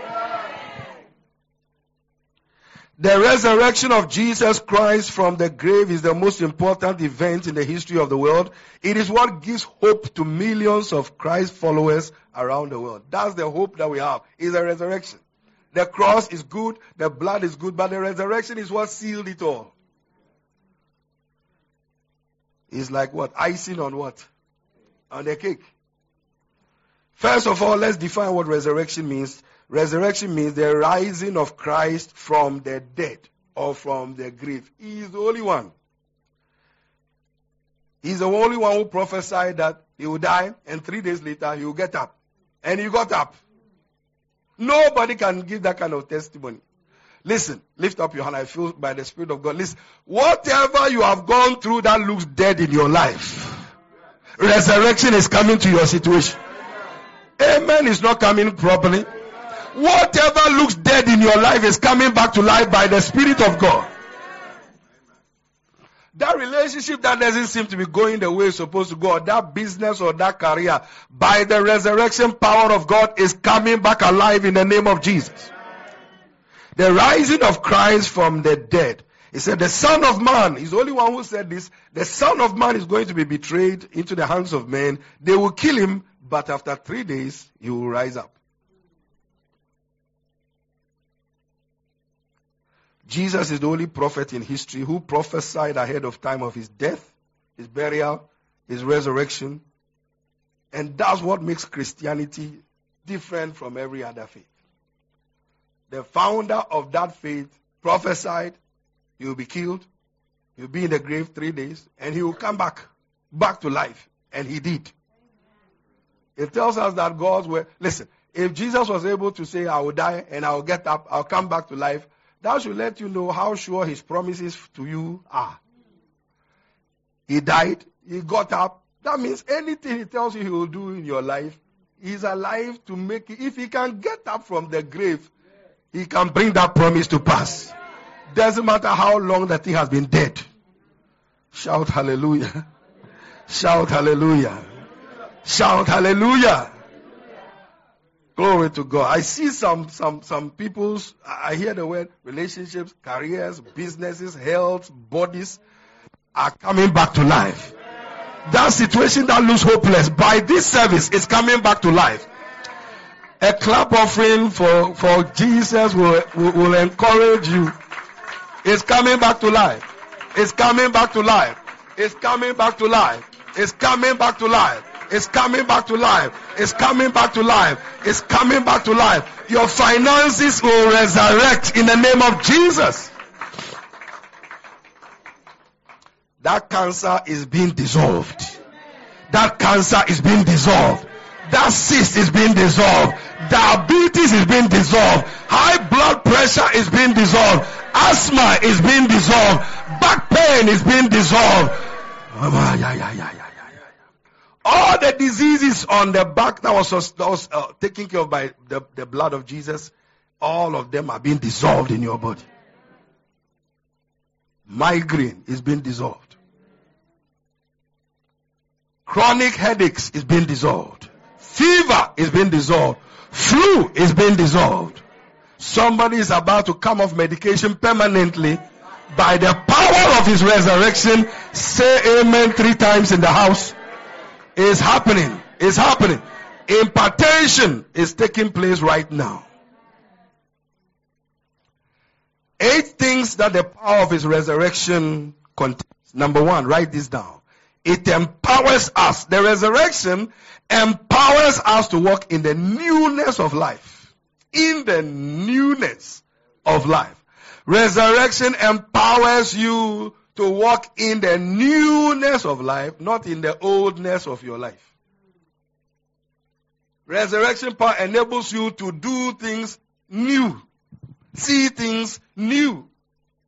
[SPEAKER 1] The resurrection of Jesus Christ from the grave is the most important event in the history of the world. It is what gives hope to millions of Christ followers around the world. That's the hope that we have, is the resurrection. The cross is good, the blood is good, but the resurrection is what sealed it all. It's like what? Icing on what? On the cake. First of all, let's define what resurrection means. Resurrection means the rising of Christ from the dead or from the grave. He is the only one. He's the only one who prophesied that he will die and three days later he will get up. And he got up. Nobody can give that kind of testimony. Listen, lift up your hand. I feel by the Spirit of God. Listen, whatever you have gone through that looks dead in your life, resurrection is coming to your situation. Amen is not coming properly. Whatever looks dead in your life is coming back to life by the Spirit of God. That relationship that doesn't seem to be going the way it's supposed to go, or that business or that career, by the resurrection power of God is coming back alive in the name of Jesus. The rising of Christ from the dead. He said the Son of Man, he's the only one who said this, the Son of Man is going to be betrayed into the hands of men. They will kill him, but after three days, he will rise up. Jesus is the only prophet in history who prophesied ahead of time of his death, his burial, his resurrection. And that's what makes Christianity different from every other faith. The founder of that faith prophesied he will be killed, he will be in the grave three days, and he will come back, back to life. And he did. It tells us that God's word. Listen, if Jesus was able to say, I will die and I will get up, I'll come back to life, that should let you know how sure his promises to you are. He died, he got up. That means anything he tells you he will do in your life, he's alive to make it. If he can get up from the grave, he can bring that promise to pass. Doesn't matter how long that thing has been dead. Shout hallelujah. Shout hallelujah. Shout hallelujah. Glory to God. I see some, some, some people's, I hear the word relationships, careers, businesses, health, bodies are coming back to life. That situation that looks hopeless, by this service, is coming back to life. A clap offering for, for Jesus will, will, will encourage you. It's coming back to life. It's coming back to life. It's coming back to life. It's coming back to life. It's coming back to life. It's coming back to life. It's coming back to life. Your finances will resurrect in the name of Jesus. That cancer is being dissolved. That cancer is being dissolved. That cyst is being dissolved. Diabetes is being dissolved. High blood pressure is being dissolved. Asthma is being dissolved. Back pain is being dissolved. All the diseases on the back that was, that was uh, taken care of by the, the blood of Jesus, all of them are being dissolved in your body. Migraine is being dissolved. Chronic headaches is being dissolved. Fever is being dissolved. Flu is being dissolved. Somebody is about to come off medication permanently by the power of his resurrection. Say amen three times in the house. It's happening. It's happening. Impartation is taking place right now. Eight things that the power of his resurrection contains. Number one, write this down. It empowers us. The resurrection empowers us to walk in the newness of life. In the newness of life. Resurrection empowers you to walk in the newness of life, not in the oldness of your life. Resurrection power enables you to do things new. See things new.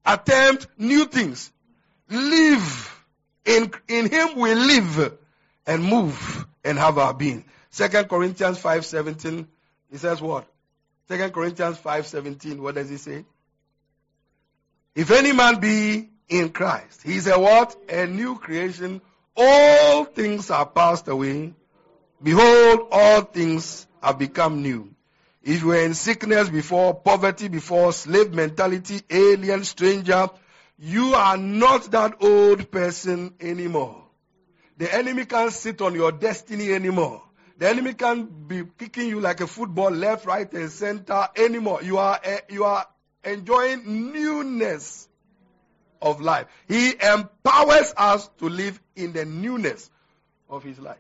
[SPEAKER 1] attempt new things. Live. In, in him we live and move and have our being. Second Corinthians five seventeen, he says what? Second Corinthians five seventeen, what does he say? If any man be in Christ, he is a what? A new creation. All things are passed away. Behold, all things have become new. If you were in sickness before, poverty before, slave mentality, alien, stranger, you are not that old person anymore. The enemy can't sit on your destiny anymore. The enemy can't be kicking you like a football left, right, and center anymore. You are, uh, you are enjoying newness of life. He empowers us to live in the newness of his life.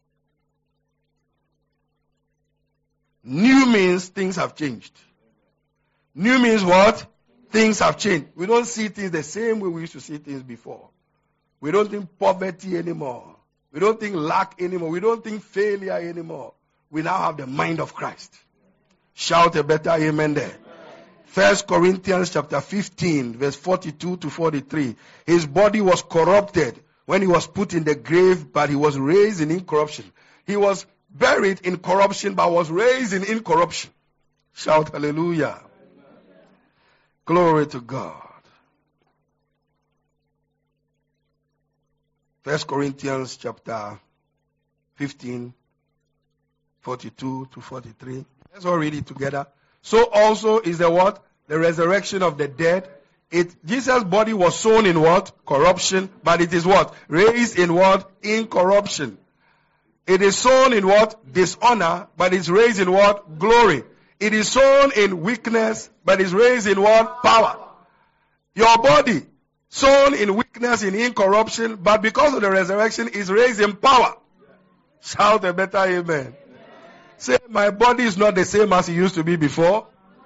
[SPEAKER 1] New means things have changed. New means what? Things have changed. We don't see things the same way we used to see things before. We don't think poverty anymore. We don't think lack anymore. We don't think failure anymore. We now have the mind of Christ. Shout a better amen there. First Corinthians chapter fifteen, verse forty-two to forty-three. His body was corrupted when he was put in the grave, but he was raised in incorruption. He was buried in corruption, but was raised in incorruption. Shout hallelujah. Glory to God. First Corinthians chapter fifteen, forty-two to forty-three. Let's all read it together. So also is the what? The resurrection of the dead. It Jesus' body was sown in what? Corruption, but it is what? Raised in what? Incorruption. It is sown in what? Dishonor, but it's raised in what? Glory. It is sown in weakness, but is raised in what? Power. Your body, sown in weakness, in incorruption, but because of the resurrection, is raised in power. Shout a better amen. Amen. Say, my body is not the same as it used to be before.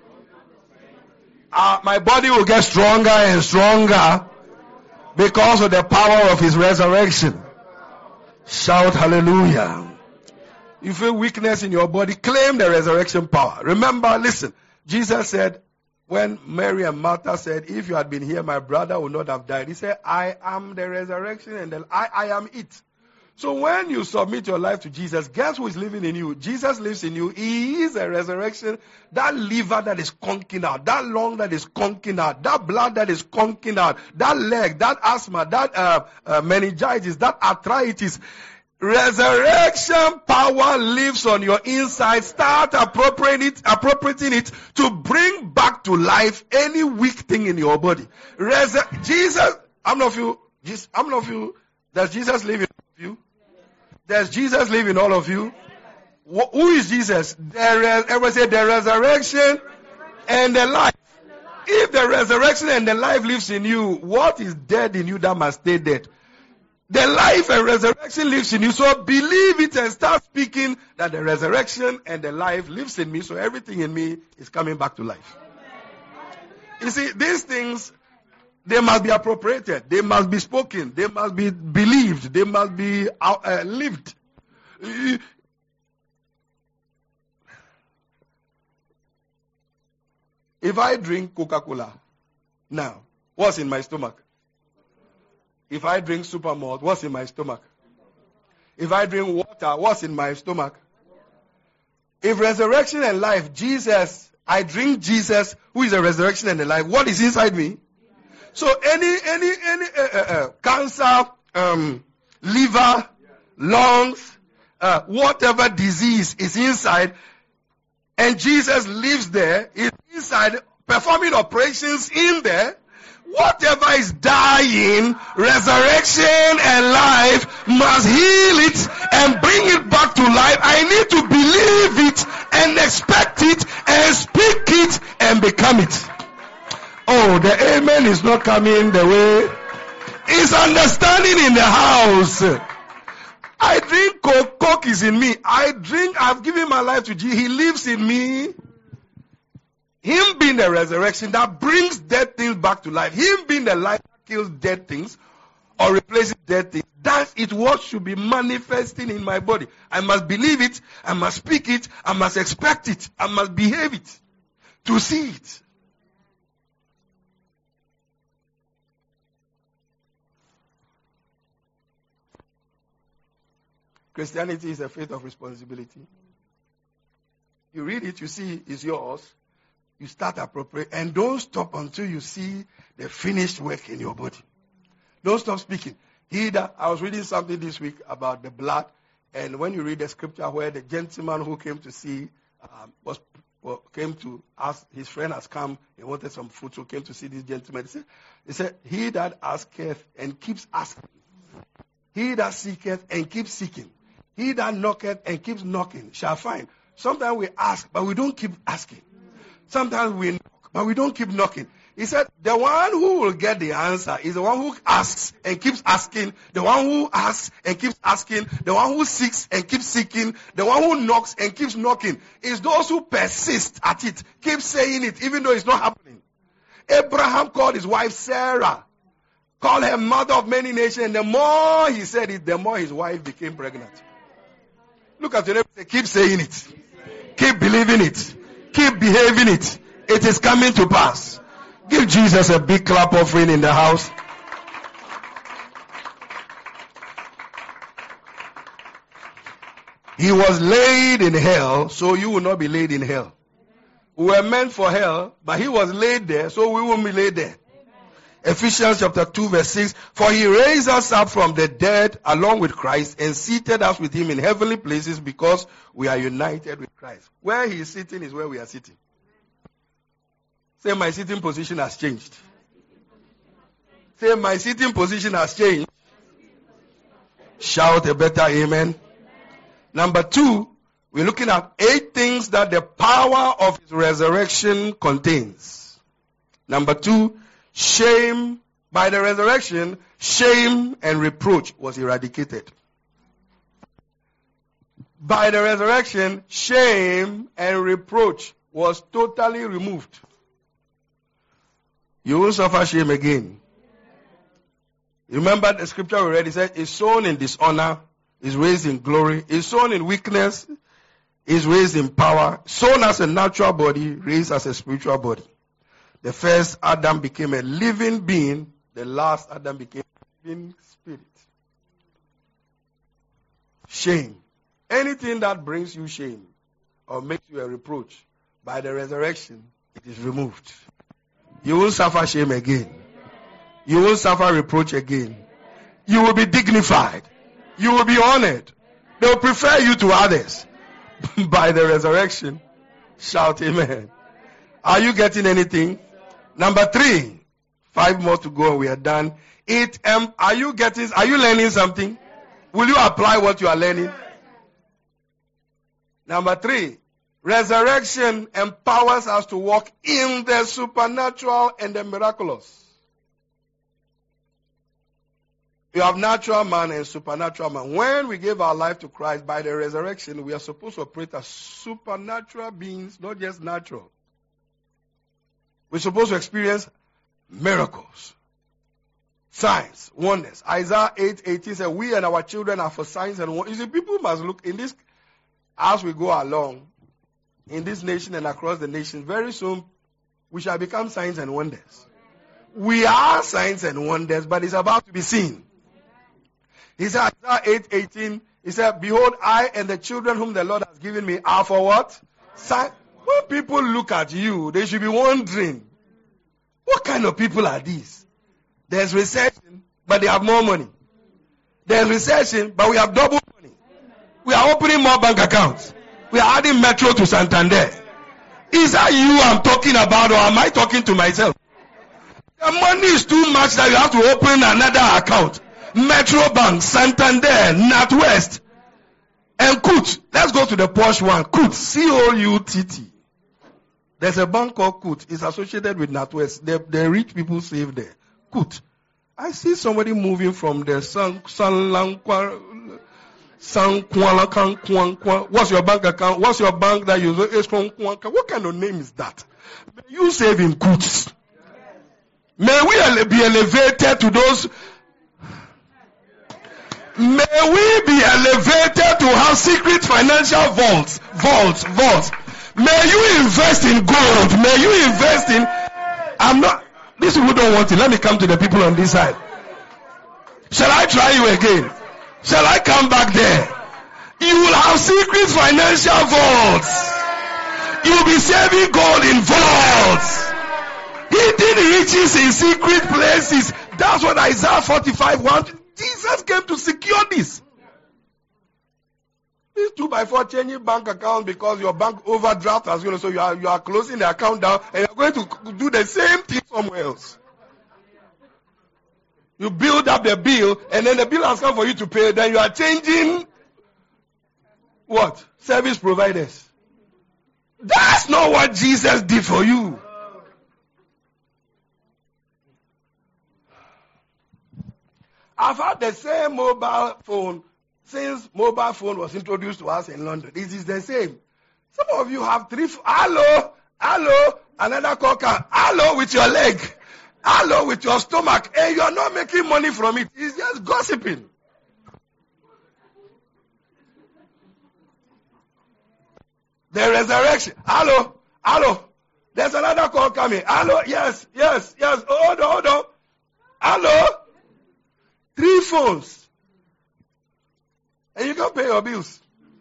[SPEAKER 1] Uh, my body will get stronger and stronger because of the power of his resurrection. Shout hallelujah. You feel weakness in your body, claim the resurrection power. Remember, listen, Jesus said, when Mary and Martha said, if you had been here, my brother would not have died. He said, I am the resurrection and the, I, I am it. So when you submit your life to Jesus, guess who is living in you? Jesus lives in you. He is a resurrection. That liver that is conking out, that lung that is conking out, that blood that is conking out, that leg, that asthma, that uh, uh, meningitis, that arthritis. Resurrection power lives on your inside. Start appropriating it, appropriating it to bring back to life any weak thing in your body. Resur- Jesus, how many of you, how many of you, does Jesus live in all of you? Does Jesus live in all of you? Wh- who is Jesus? The res- everyone say the resurrection and the life. If the resurrection and the life lives in you, what is dead in you that must stay dead? The life and resurrection lives in you. So believe it and start speaking that the resurrection and the life lives in me. So everything in me is coming back to life. You see, these things, they must be appropriated. They must be spoken. They must be believed. They must be uh, lived. If I drink Coca-Cola now, what's in my stomach? If I drink Supermalt, what's in my stomach? If I drink water, what's in my stomach? If resurrection and life, Jesus, I drink Jesus, who is the resurrection and the life, what is inside me? So any any any uh, uh, uh, cancer, um, liver, lungs, uh, whatever disease is inside, and Jesus lives there, is inside, performing operations in there. Whatever is dying, resurrection and life must heal it and bring it back to life. I need to believe it and expect it and speak it and become it. Oh, the amen is not coming the way. It's understanding in the house. I drink Coke. Coke is in me. I drink, I've given my life to Jesus. He lives in me. Him being the resurrection that brings dead things back to life. Him being the life that kills dead things or replaces dead things. That is what should be manifesting in my body. I must believe it. I must speak it. I must expect it. I must behave it to see it. Christianity is a faith of responsibility. You read it, you see it's yours. You start appropriate, and don't stop until you see the finished work in your body. Don't stop speaking. He that, I was reading something this week about the blood, and when you read the scripture where the gentleman who came to see um, was well, came to ask, his friend has come, he wanted some food, so came to see this gentleman. He said, he said, he that asketh and keeps asking, he that seeketh and keeps seeking, he that knocketh and keeps knocking shall find. Sometimes we ask, but we don't keep asking. Sometimes we knock, but we don't keep knocking. He said, the one who will get the answer is the one who asks and keeps asking, the one who asks and keeps asking, the one who seeks and keeps seeking, the one who knocks and keeps knocking. It's those who persist at it, keep saying it, even though it's not happening. Abraham called his wife Sarah, called her mother of many nations, and the more he said it, the more his wife became pregnant. Look at your neighbor and say, keep saying it, keep believing it, keep behaving it. It is coming to pass. Give Jesus a big clap offering in the house. He was laid in hell, so you will not be laid in hell. We were meant for hell, but he was laid there, so we won't be laid there. Amen. Ephesians chapter two verse six, for he raised us up from the dead along with Christ and seated us with him in heavenly places because we are united with Christ. Where he is sitting is where we are sitting. Say, my sitting position has changed. Say, my sitting position has changed. Shout a better amen. Number two, we're looking at eight things that the power of his resurrection contains. Number two, shame. By the resurrection, shame and reproach was eradicated. By the resurrection, shame and reproach was totally removed. You will suffer shame again. You remember the scripture we read? It said, is sown in dishonor, is raised in glory. Is sown in weakness, is raised in power. Sown as a natural body, raised as a spiritual body. The first Adam became a living being. The last Adam became a living spirit. Shame. Anything that brings you shame or makes you a reproach, by the resurrection, it is removed. You won't suffer shame again. You won't suffer reproach again. You will be dignified. You will be honored. They will prefer you to others. By the resurrection, shout amen. Are you getting anything? Number three. Five more to go and we are done. It, um, are you getting, are you learning something? Will you apply what you are learning? Number three. Resurrection empowers us to walk in the supernatural and the miraculous. You have natural man and supernatural man. When we give our life to Christ by the resurrection, we are supposed to operate as supernatural beings, not just natural. We're supposed to experience miracles, signs, wonders. Isaiah eight eighteen says, we and our children are for signs and wonders. You see, people must look in this as we go along. In this nation and across the nation, very soon we shall become signs and wonders. We are signs and wonders, but it's about to be seen. He said, Isaiah eight eighteen, he said, behold, I and the children whom the Lord has given me are for what? Sign. When people look at you, they should be wondering, what kind of people are these? There's recession, but they have more money. There's recession, but we have double money. We are opening more bank accounts. We are adding Metro to Santander. Is that you I'm talking about, or am I talking to myself? The money is too much that you have to open another account. Metro Bank, Santander, NatWest, and Cout. Let's go to the posh one. Cout, C O U T T. There's a bank called Cout. It's associated with NatWest. The, the rich people save there. Cout. I see somebody moving from the San Lankwa. What's your bank account? What's your bank that you use? What kind of name is that? May you save in Cout. May we be elevated to those. May we be elevated to have secret financial vaults, vaults, vaults. May you invest in gold. May you invest in. I'm not. These people don't want it. Let me come to the people on this side. Shall I try you again? Shall I come back there? You will have secret financial vaults. You will be saving gold in vaults. Hidden riches in secret places. That's what Isaiah forty-five one. Jesus came to secure this. This two by four changing bank account because your bank overdraft has gone, so you are you are closing the account down and you are going to do the same thing somewhere else. You build up the bill and then the bill has come for you to pay. Then you are changing what? Service providers. That's not what Jesus did for you. I've had the same mobile phone since mobile phone was introduced to us in London. It is the same. Some of you have three. Hello, hello, another call. Hello with your leg. Hello with your stomach. And you are not making money from it. It's just gossiping. The resurrection. Hello, hello. There's another call coming. Hello, yes, yes, yes. Hold on, hold on. Hello. Three phones. And you can pay your bills.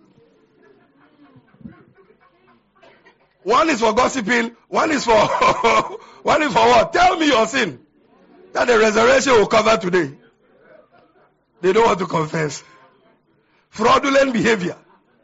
[SPEAKER 1] One is for gossiping. One is for one is for what? Tell me your sin. That the resurrection will cover today. They don't want to confess. Fraudulent behavior.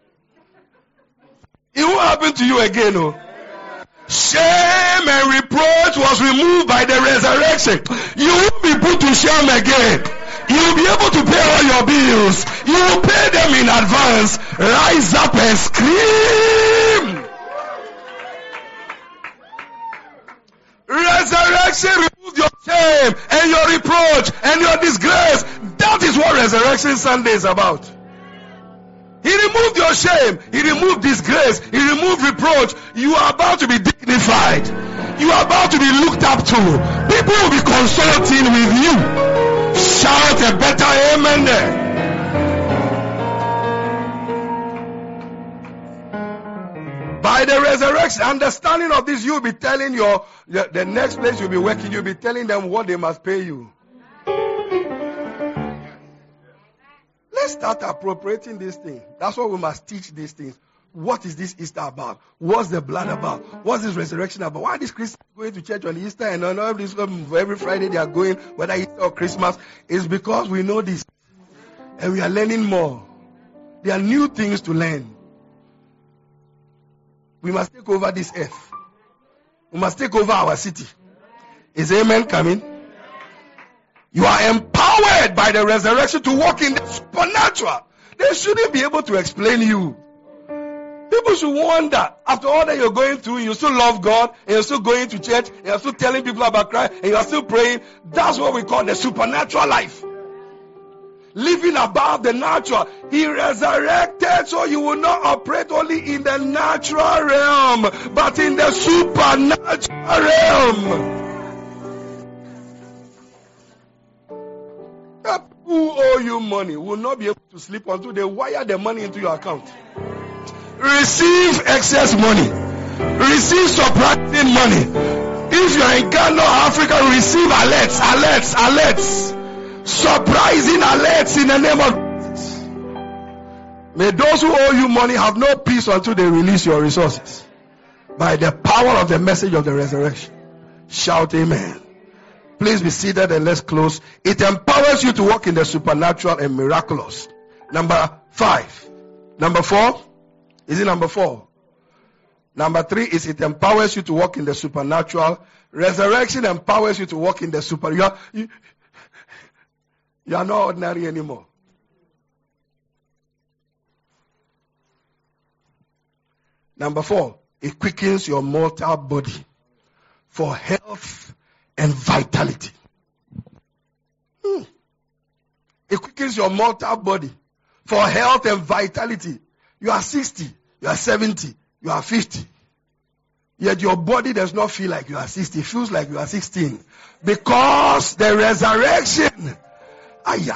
[SPEAKER 1] It won't happen to you again, oh. Shame and reproach was removed by the resurrection. You won't be put to shame again. You will be able to pay all your bills. You will pay them in advance. Rise up and scream. Resurrection removes your shame and your reproach and your disgrace. That is what Resurrection Sunday is about. He removed your shame. He removed disgrace. He removed reproach. You are about to be dignified. You are about to be looked up to. People will be consulting with you. Shout a better amen there. By the resurrection, understanding of this, you'll be telling your the, the next place you'll be working, you'll be telling them what they must pay you. Let's start appropriating this thing. That's what we must teach these things. What is this Easter about? What's the blood about? What's this resurrection about? Why are these Christians going to church on Easter and on every, every Friday they are going, whether Easter or Christmas? It's because we know this. And we are learning more. There are new things to learn. We must take over this earth. We must take over our city. Is amen coming? You are empowered by the resurrection to walk in the supernatural. They shouldn't be able to explain you. People should wonder, after all that you're going through, you still love God, and you're still going to church, and you're still telling people about Christ, and you're still praying. That's what we call the supernatural life. Living above the natural. He resurrected, so you will not operate only in the natural realm, but in the supernatural realm. People who owe you money will not be able to sleep until they wire the money into your account. Receive excess money. Receive surprising money. If you are in Ghana or Africa, receive alerts, alerts, alerts. Surprising alerts in the name of Jesus. May those who owe you money have no peace until they release your resources. By the power of the message of the resurrection. Shout amen. Please be seated and let's close. It empowers you to walk in the supernatural and miraculous. Number five. Number four. Is it number four? Number three is it empowers you to walk in the supernatural. Resurrection empowers you to walk in the super. You are, you, you are not ordinary anymore. Number four, it quickens your mortal body for health and vitality. Hmm. It quickens your mortal body for health and vitality. You are sixty, you are seventy, you are fifty. Yet your body does not feel like you are sixty. It feels like you are sixteen. Because the resurrection. Ayah.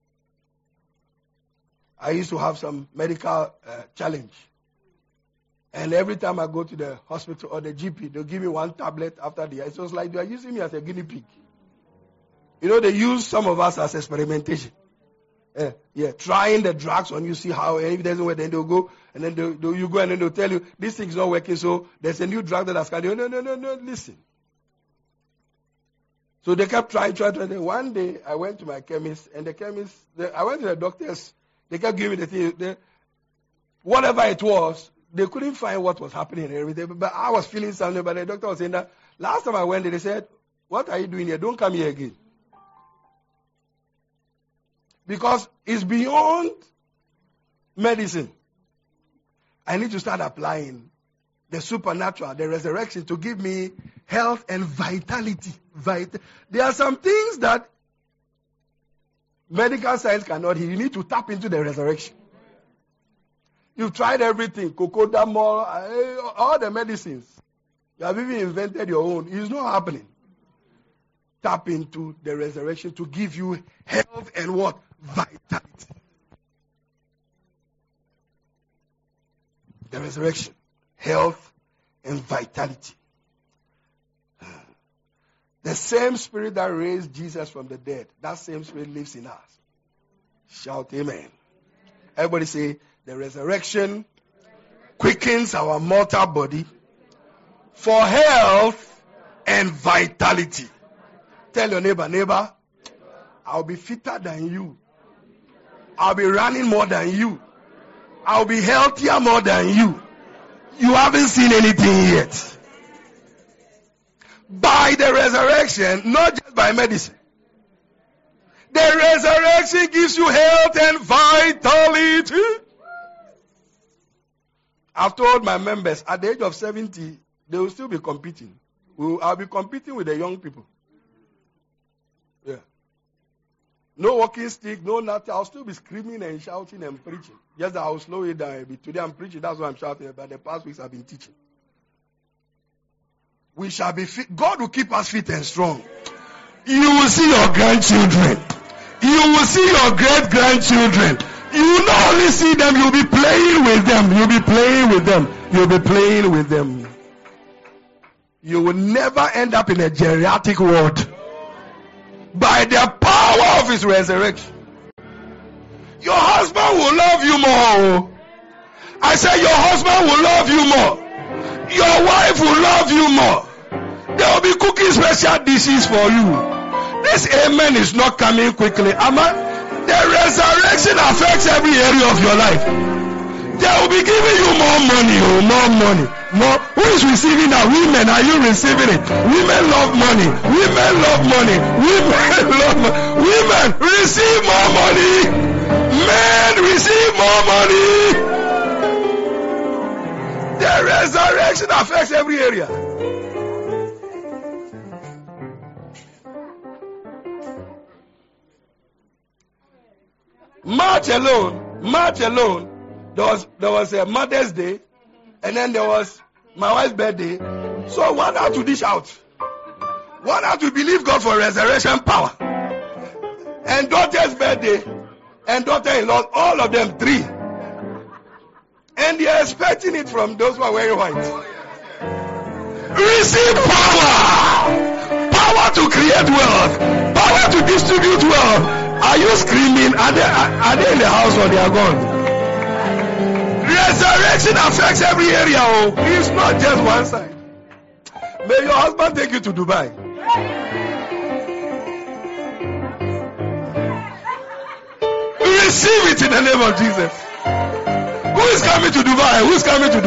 [SPEAKER 1] I used to have some medical uh, challenge. And every time I go to the hospital or the G P, they'll give me one tablet after the other. It's just like they are using me as a guinea pig. You know, they use some of us as experimentation. Uh, yeah, trying the drugs on you, see how, and if it doesn't work, then they'll go, and then they'll, they'll, you go and then they'll tell you, this thing's not working, so there's a new drug that has come. No, no, no, no, no, listen. So they kept trying, trying, trying. One day, I went to my chemist, and the chemist, the, I went to the doctors, they kept giving me the thing, the, whatever it was, they couldn't find what was happening and everything, but I was feeling something, but the doctor was saying that, last time I went there, they said, what are you doing here? Don't come here again. Because it's beyond medicine. I need to start applying the supernatural, the resurrection, to give me health and vitality. Vit- there are some things that medical science cannot heal. You need to tap into the resurrection. You've tried everything, cocodamol, all the medicines. You have even invented your own. It's not happening. Tap into the resurrection to give you health and what? Vitality. The resurrection, health and vitality. The same spirit that raised Jesus from the dead, that same spirit lives in us. Shout amen. Everybody say, the resurrection quickens our mortal body for health and vitality. Tell your neighbor, neighbor, I'll be fitter than you. I'll be running more than you. I'll be healthier more than you. You haven't seen anything yet. By the resurrection, not just by medicine. The resurrection gives you health and vitality. I've told my members, at the age of seventy, they will still be competing. I'll be competing with the young people. Yeah. No walking stick, no nothing. I'll still be screaming and shouting and preaching. Just that I'll slow it down a bit. Today I'm preaching, that's why I'm shouting. But the past weeks I've been teaching. We shall be fit. God will keep us fit and strong. You will see your grandchildren. You will see your great-grandchildren. You will not only see them, you'll be playing with them. You'll be playing with them. You'll be playing with them. You will never end up in a geriatric ward. By the power of his resurrection. Your husband will love you more. I said your husband will love you more. Your wife will love you more. They will be cooking special dishes for you. This amen is not coming quickly. Ama, the resurrection affects every area of your life. They will be giving you more money, oh, more money. More. Who is receiving that? Women, are you receiving it? Women love money. Women love money. Women love money. Women receive more money. Men receive more money. The resurrection affects every area. March alone, March alone, there was there was a Mother's Day, and then there was my wife's birthday. So one had to dish out. One had to believe God for resurrection power. And daughter's birthday, and daughter-in-law, all of them three. And they are expecting it from those who are wearing white. Receive power! Power to create wealth. Power to distribute wealth. Are you screaming? Are they, are, are they in the house or they are gone? Resurrection affects every area. Oh, it's not just one side. May your husband take you to Dubai. Receive it in the name of Jesus. Who is coming to Dubai? Who is coming to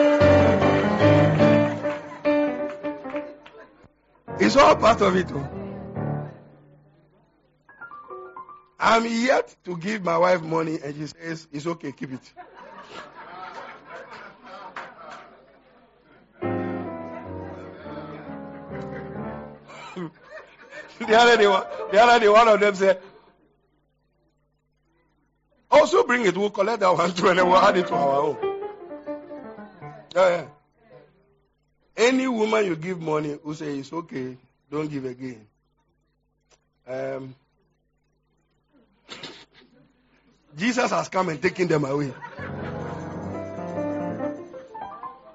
[SPEAKER 1] Dubai? It's all part of it. Oh. I'm yet to give my wife money and she says, it's okay, keep it. the, other day, the other day, one of them said, also bring it, we'll collect that one too and then we'll add it to our own. Yeah, yeah. Any woman you give money who say it's okay, don't give again. Um, Jesus has come and taken them away.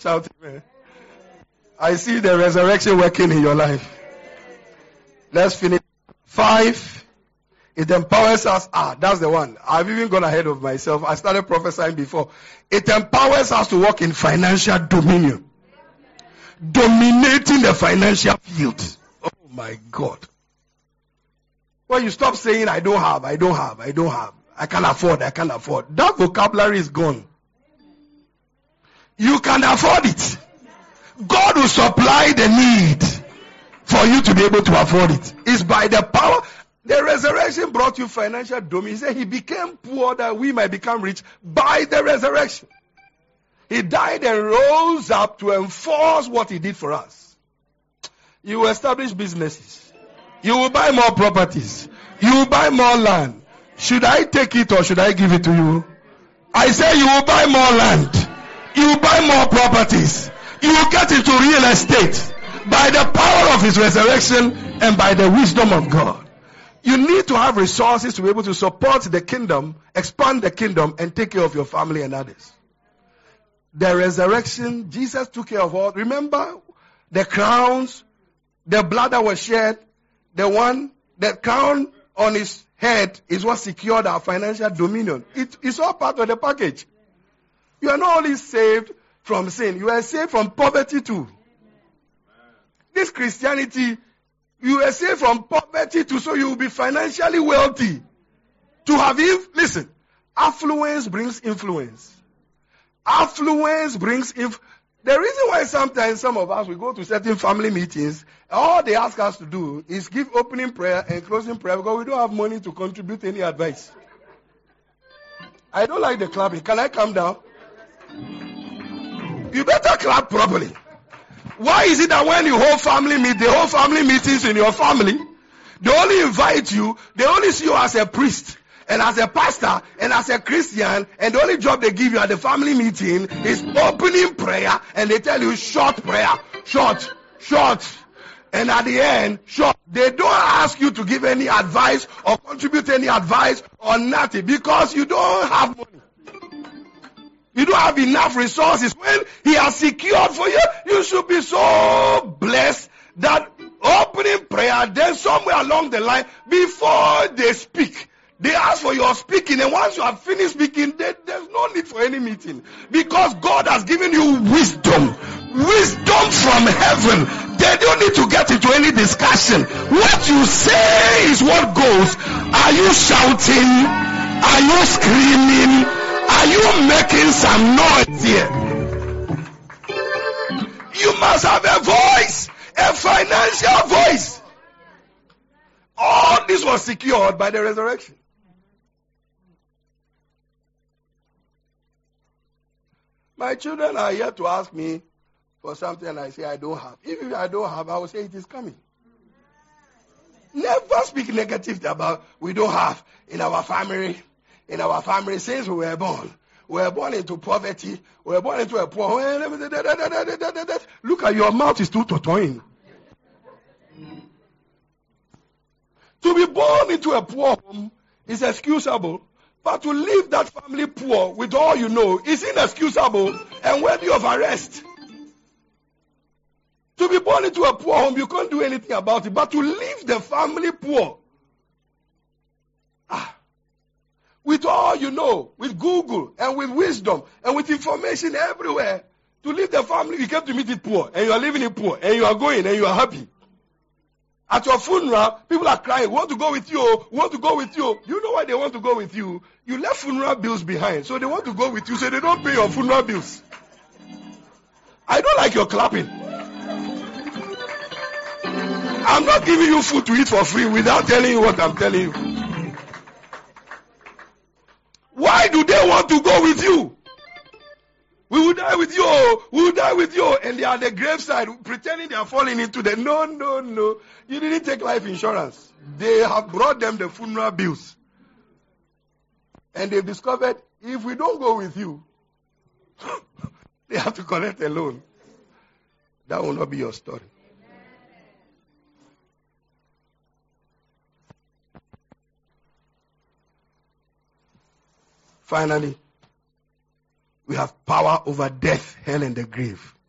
[SPEAKER 1] Shout amen. I see the resurrection working in your life. Let's finish. Five. It empowers us. Ah, that's the one. I've even gone ahead of myself. I started prophesying before. It empowers us to walk in financial dominion. Dominating the financial field. Oh my God. When you stop saying, I don't have, I don't have, I don't have, I can't afford, I can't afford. That vocabulary is gone. You can afford it. God will supply the need for you to be able to afford it. It's by the power. The resurrection brought you financial dominion. He said he became poor that we might become rich by the resurrection. He died and rose up to enforce what he did for us. You will establish businesses. You will buy more properties. You will buy more land. Should I take it or should I give it to you? I say you will buy more land. You will buy more properties. You will get into real estate by the power of his resurrection and by the wisdom of God. You need to have resources to be able to support the kingdom, expand the kingdom, and take care of your family and others. The resurrection, Jesus took care of all. Remember the crowns, the blood that was shed, the one, the crown on his head is what secured our financial dominion. It, it's all part of the package. You are not only saved from sin, you are saved from poverty too. This Christianity, you are saved from poverty too, so you will be financially wealthy. To have, listen, affluence brings influence. Affluence brings influence. The reason why sometimes some of us, we go to certain family meetings, all they ask us to do is give opening prayer and closing prayer because we don't have money to contribute any advice. I don't like the clapping. Can I calm down? You better clap properly. Why is it that when you hold family meet, the whole family meetings in your family, they only invite you, they only see you as a priest and as a pastor and as a Christian, and the only job they give you at the family meeting is opening prayer, and they tell you short prayer, short, short, and at the end, short. They don't ask you to give any advice or contribute any advice or nothing because you don't have money. You don't have enough resources. When he has secured for you, you should be so blessed that opening prayer, then somewhere along the line, before they speak, they ask for your speaking, and once you have finished speaking, they, there's no need for any meeting. Because God has given you wisdom. Wisdom from heaven. They don't need to get into any discussion. What you say is what goes. Are you shouting? Are you screaming? Are you making some noise here? You must have a voice. A financial voice. All this was secured by the resurrection. My children are here to ask me for something, and I say I don't have. If I don't have, I will say it is coming. Never speak negative about we don't have in our family. In our family, since we were born, we were born into poverty. We were born into a poor. Look at your mouth is too totoing. To be born into a poor home is excusable. But to leave that family poor with all you know is inexcusable and worthy of arrest. To be born into a poor home, you can't do anything about it. But to leave the family poor, ah, with all you know, with Google and with wisdom and with information everywhere, to leave the family, you came to meet it poor, and you are living it poor, and you are going, and you are happy. At your funeral, people are crying, want to go with you, want to go with you. You know why they want to go with you? You left funeral bills behind, so they want to go with you, so they don't pay your funeral bills. I don't like your clapping. I'm not giving you food to eat for free without telling you what I'm telling you. Why do they want to go with you? We will die with you. We will die with you. And they are at the graveside pretending they are falling into the... No, no, no. You didn't take life insurance. They have brought them the funeral bills. And they've discovered if we don't go with you, they have to collect a loan. That will not be your story. Finally, we have power over death, hell, and the grave.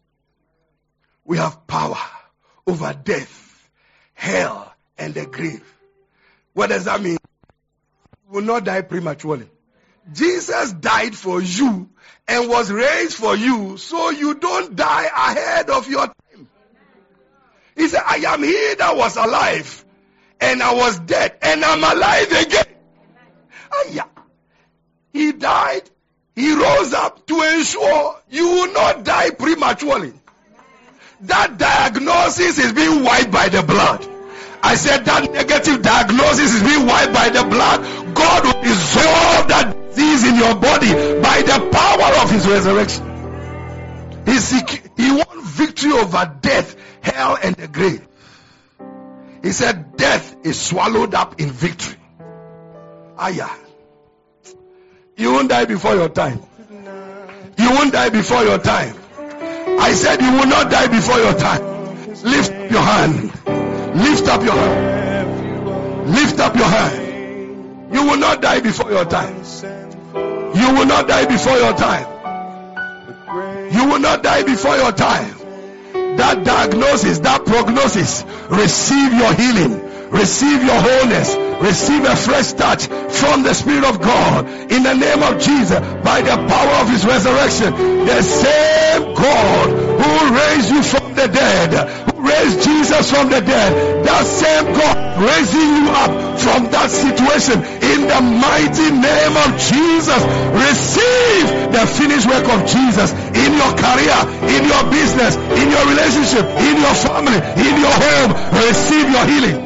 [SPEAKER 1] We have power over death, hell, and the grave. What does that mean? You will not die prematurely. Jesus died for you and was raised for you so you don't die ahead of your time. He said, I am he that was alive and I was dead and I'm alive again. Aya. He died. He rose up to ensure you will not die prematurely. That diagnosis is being wiped by the blood. I said that negative diagnosis is being wiped by the blood. God will dissolve that disease in your body by the power of his resurrection. He, secu- he won victory over death, hell, and the grave. He said death is swallowed up in victory. Aya. You won't die before your time. You won't die before your time. I said you will not die before your time. Lift up your hand. Lift up your hand. Lift up your hand. You will not die before your time. You will not die before your time. You will not die before your time. That diagnosis, that prognosis, receive your healing. Receive your wholeness. Receive a fresh touch from the Spirit of God in the name of Jesus by the power of his resurrection. The same God who raised you from the dead, who raised Jesus from the dead, that same God raising you up from that situation in the mighty name of Jesus. Receive the finished work of Jesus in your career, in your business, in your relationship, in your family, in your home. Receive your healing.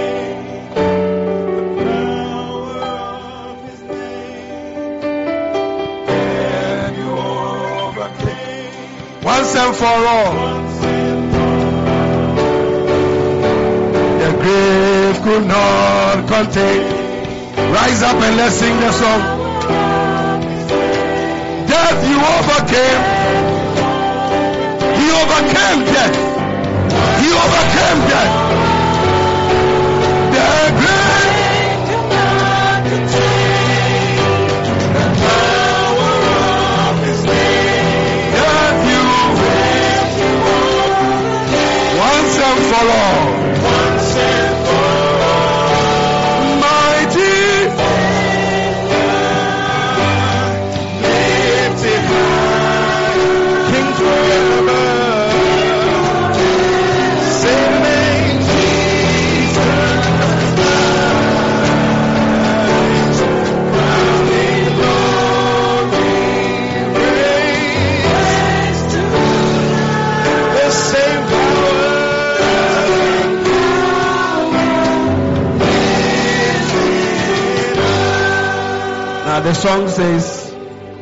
[SPEAKER 1] Once and for all, the grave could not contain. Rise up and let's sing the song. Death you overcame. He overcame death. He overcame death. The grave could not contain the power of his name. Death you once and for all. Once and for all. Mighty lifted high. King forever. Saving Jesus Christ. Crowning glory. Praise to the same power. Now the song says,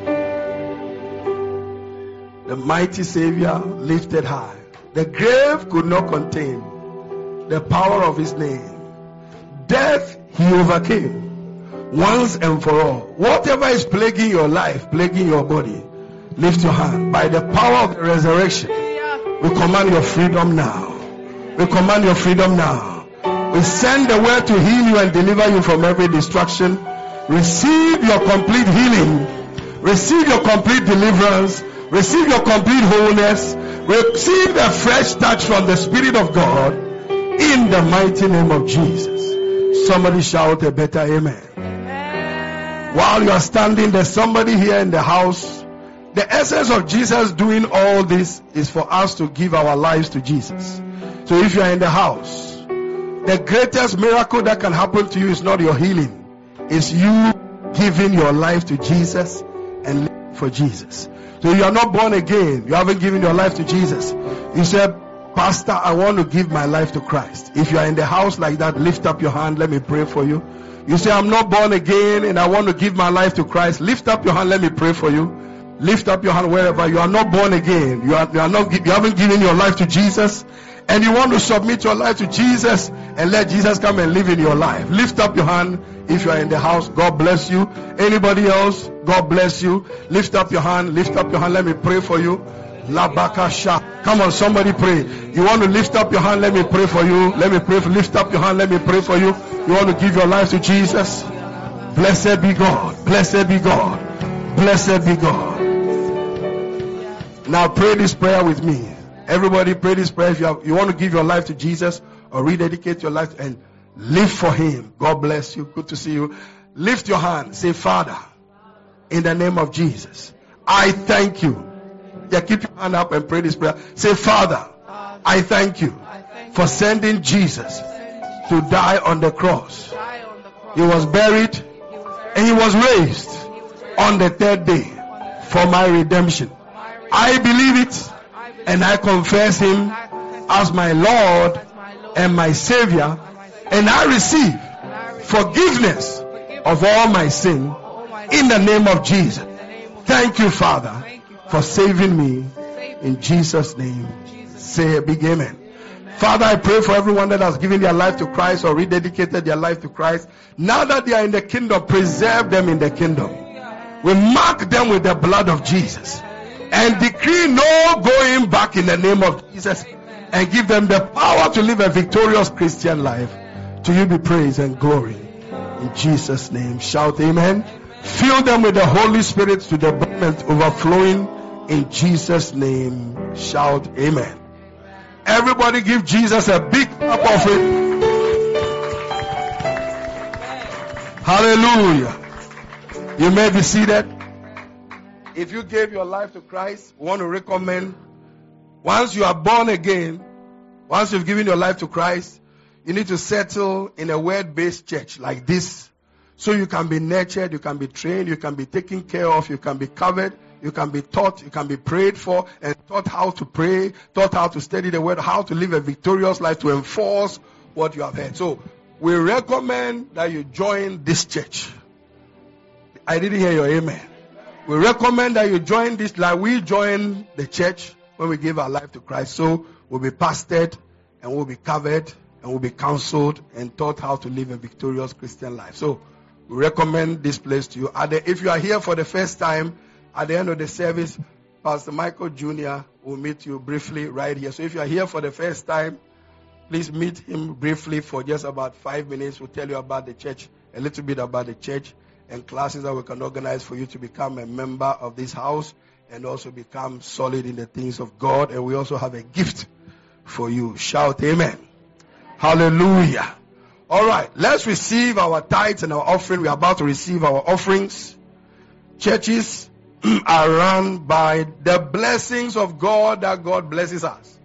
[SPEAKER 1] the mighty Savior lifted high. The grave could not contain the power of his name. Death he overcame once and for all. Whatever is plaguing your life, plaguing your body, lift your hand. By the power of the resurrection, we command your freedom now. We command your freedom now. We send the word to heal you and deliver you from every destruction. Receive your complete healing. Receive your complete deliverance. Receive your complete wholeness. Receive a fresh touch from the Spirit of God in the mighty name of Jesus. Somebody shout a better amen. Amen. While you are standing, there's somebody here in the house. The essence of Jesus doing all this is for us to give our lives to Jesus. So if you are in the house, the greatest miracle that can happen to you is not your healing. It's you giving your life to Jesus and living for Jesus. So you are not born again. You haven't given your life to Jesus. You said, Pastor, I want to give my life to Christ. If you are in the house like that, lift up your hand. Let me pray for you. You say, I'm not born again and I want to give my life to Christ. Lift up your hand. Let me pray for you. Lift up your hand wherever you are not born again. You are, you are not, you haven't given your life to Jesus. And you want to submit your life to Jesus and let Jesus come and live in your life. Lift up your hand if you are in the house. God bless you. Anybody else? God bless you. Lift up your hand. Lift up your hand. Let me pray for you. Labakasha. Come on, somebody pray. You want to lift up your hand? Let me pray for you. Let me pray for lift up your hand. Let me pray for you. You want to give your life to Jesus? Blessed be God. Blessed be God. Blessed be God. Now pray this prayer with me. Everybody pray this prayer. If you, have, you want to give your life to Jesus or rededicate your life and live for Him. God bless you. Good to see you. Lift your hand. Say, Father, in the name of Jesus, I thank you. Yeah, keep your hand up and pray this prayer. Say, Father, I thank you for sending Jesus to die on the cross. He was buried and He was raised on the third day for my redemption. I believe it and I confess Him as my Lord and my Savior, and I receive forgiveness of all my sin in the name of Jesus. Thank you, Father, for saving me. In Jesus' name, say a big amen. Father, I pray for everyone that has given their life to Christ or rededicated their life to Christ. Now that they are in the kingdom, preserve them in the kingdom. We mark them with the blood of Jesus and decree no going back in the name of Jesus, and give them the power to live a victorious Christian life. To you be praise and glory. In Jesus' name, shout amen. Fill them with the Holy Spirit to the abundant overflowing. In Jesus' name, shout amen. Everybody give Jesus a big clap of it. Hallelujah. You may be seated. If you gave your life to Christ, we want to recommend, once you are born again, once you've given your life to Christ, you need to settle in a word-based church like this, so you can be nurtured, you can be trained, you can be taken care of, you can be covered, you can be taught, you can be prayed for, and taught how to pray, taught how to study the word, how to live a victorious life, to enforce what you have heard. So, we recommend that you join this church. I didn't hear your amen. We recommend that you join this, like we join the church when we give our life to Christ. So we'll be pastored and we'll be covered and we'll be counseled and taught how to live a victorious Christian life. So we recommend this place to you. If you are here for the first time, at the end of the service, Pastor Michael Junior will meet you briefly right here. So if you are here for the first time, please meet him briefly for just about five minutes. We'll tell you about the church, a little bit about the church, and classes that we can organize for you to become a member of this house and also become solid in the things of God. And we also have a gift for you. Shout amen. Hallelujah. All right, let's receive our tithes and our offering. We are about to receive our offerings. Churches are run by the blessings of God, that God blesses us.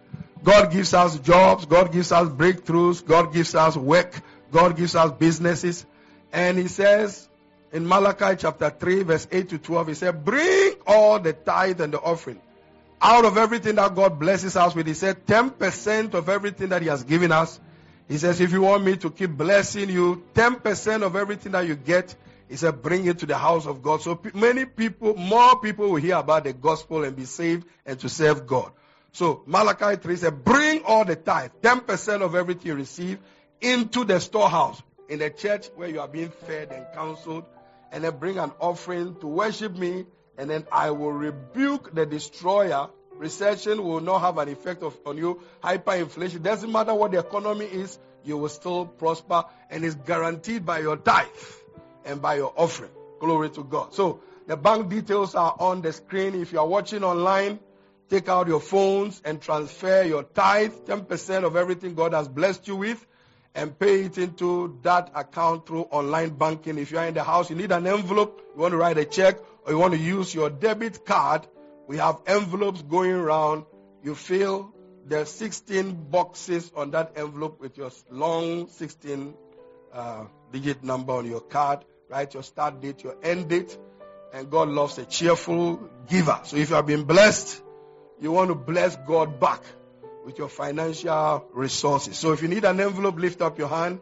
[SPEAKER 1] God gives us jobs. God gives us breakthroughs. God gives us work. God gives us businesses. And He says, in Malachi chapter three, verse eight to twelve, He said, bring all the tithe and the offering. Out of everything that God blesses us with, He said, ten percent of everything that He has given us. He says, if you want me to keep blessing you, ten percent of everything that you get, He said, bring it to the house of God. So many people, more people will hear about the gospel and be saved and to serve God. So Malachi three said, bring all the tithe, ten percent of everything you receive, into the storehouse, in the church where you are being fed and counseled, and then bring an offering to worship me, and then I will rebuke the destroyer. Recession will not have an effect of, on you. Hyperinflation, doesn't matter what the economy is, you will still prosper, and it's guaranteed by your tithe and by your offering. Glory to God. So the bank details are on the screen. If you are watching online, take out your phones and transfer your tithe, ten percent of everything God has blessed you with, and pay it into that account through online banking. If you are in the house, you need an envelope, you want to write a check, or you want to use your debit card, we have envelopes going around. You fill the sixteen boxes on that envelope with your long sixteen uh, digit number on your card. Write your start date, your end date, and God loves a cheerful giver. So if you have been blessed, you want to bless God back with your financial resources. So if you need an envelope, lift up your hand.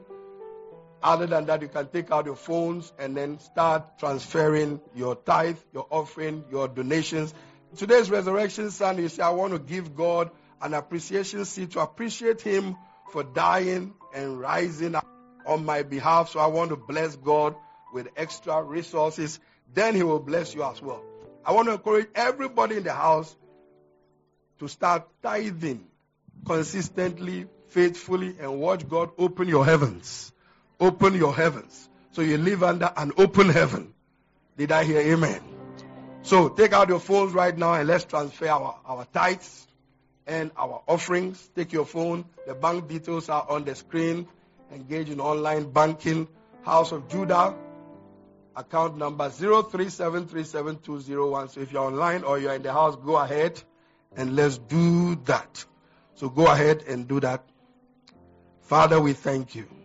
[SPEAKER 1] Other than that, you can take out your phones and then start transferring your tithe, your offering, your donations. Today's Resurrection Sunday, you say, I want to give God an appreciation seed to appreciate Him for dying and rising up on my behalf. So I want to bless God with extra resources. Then He will bless you as well. I want to encourage everybody in the house to start tithing consistently, faithfully, and watch God open your heavens. Open your heavens. So you live under an open heaven. Did I hear amen? So take out your phones right now and let's transfer our, our tithes and our offerings. Take your phone. The bank details are on the screen. Engage in online banking. House of Judah. Account number zero three seven three seven two zero one. So if you're online or you're in the house, go ahead and let's do that. So go ahead and do that. Father, we thank you.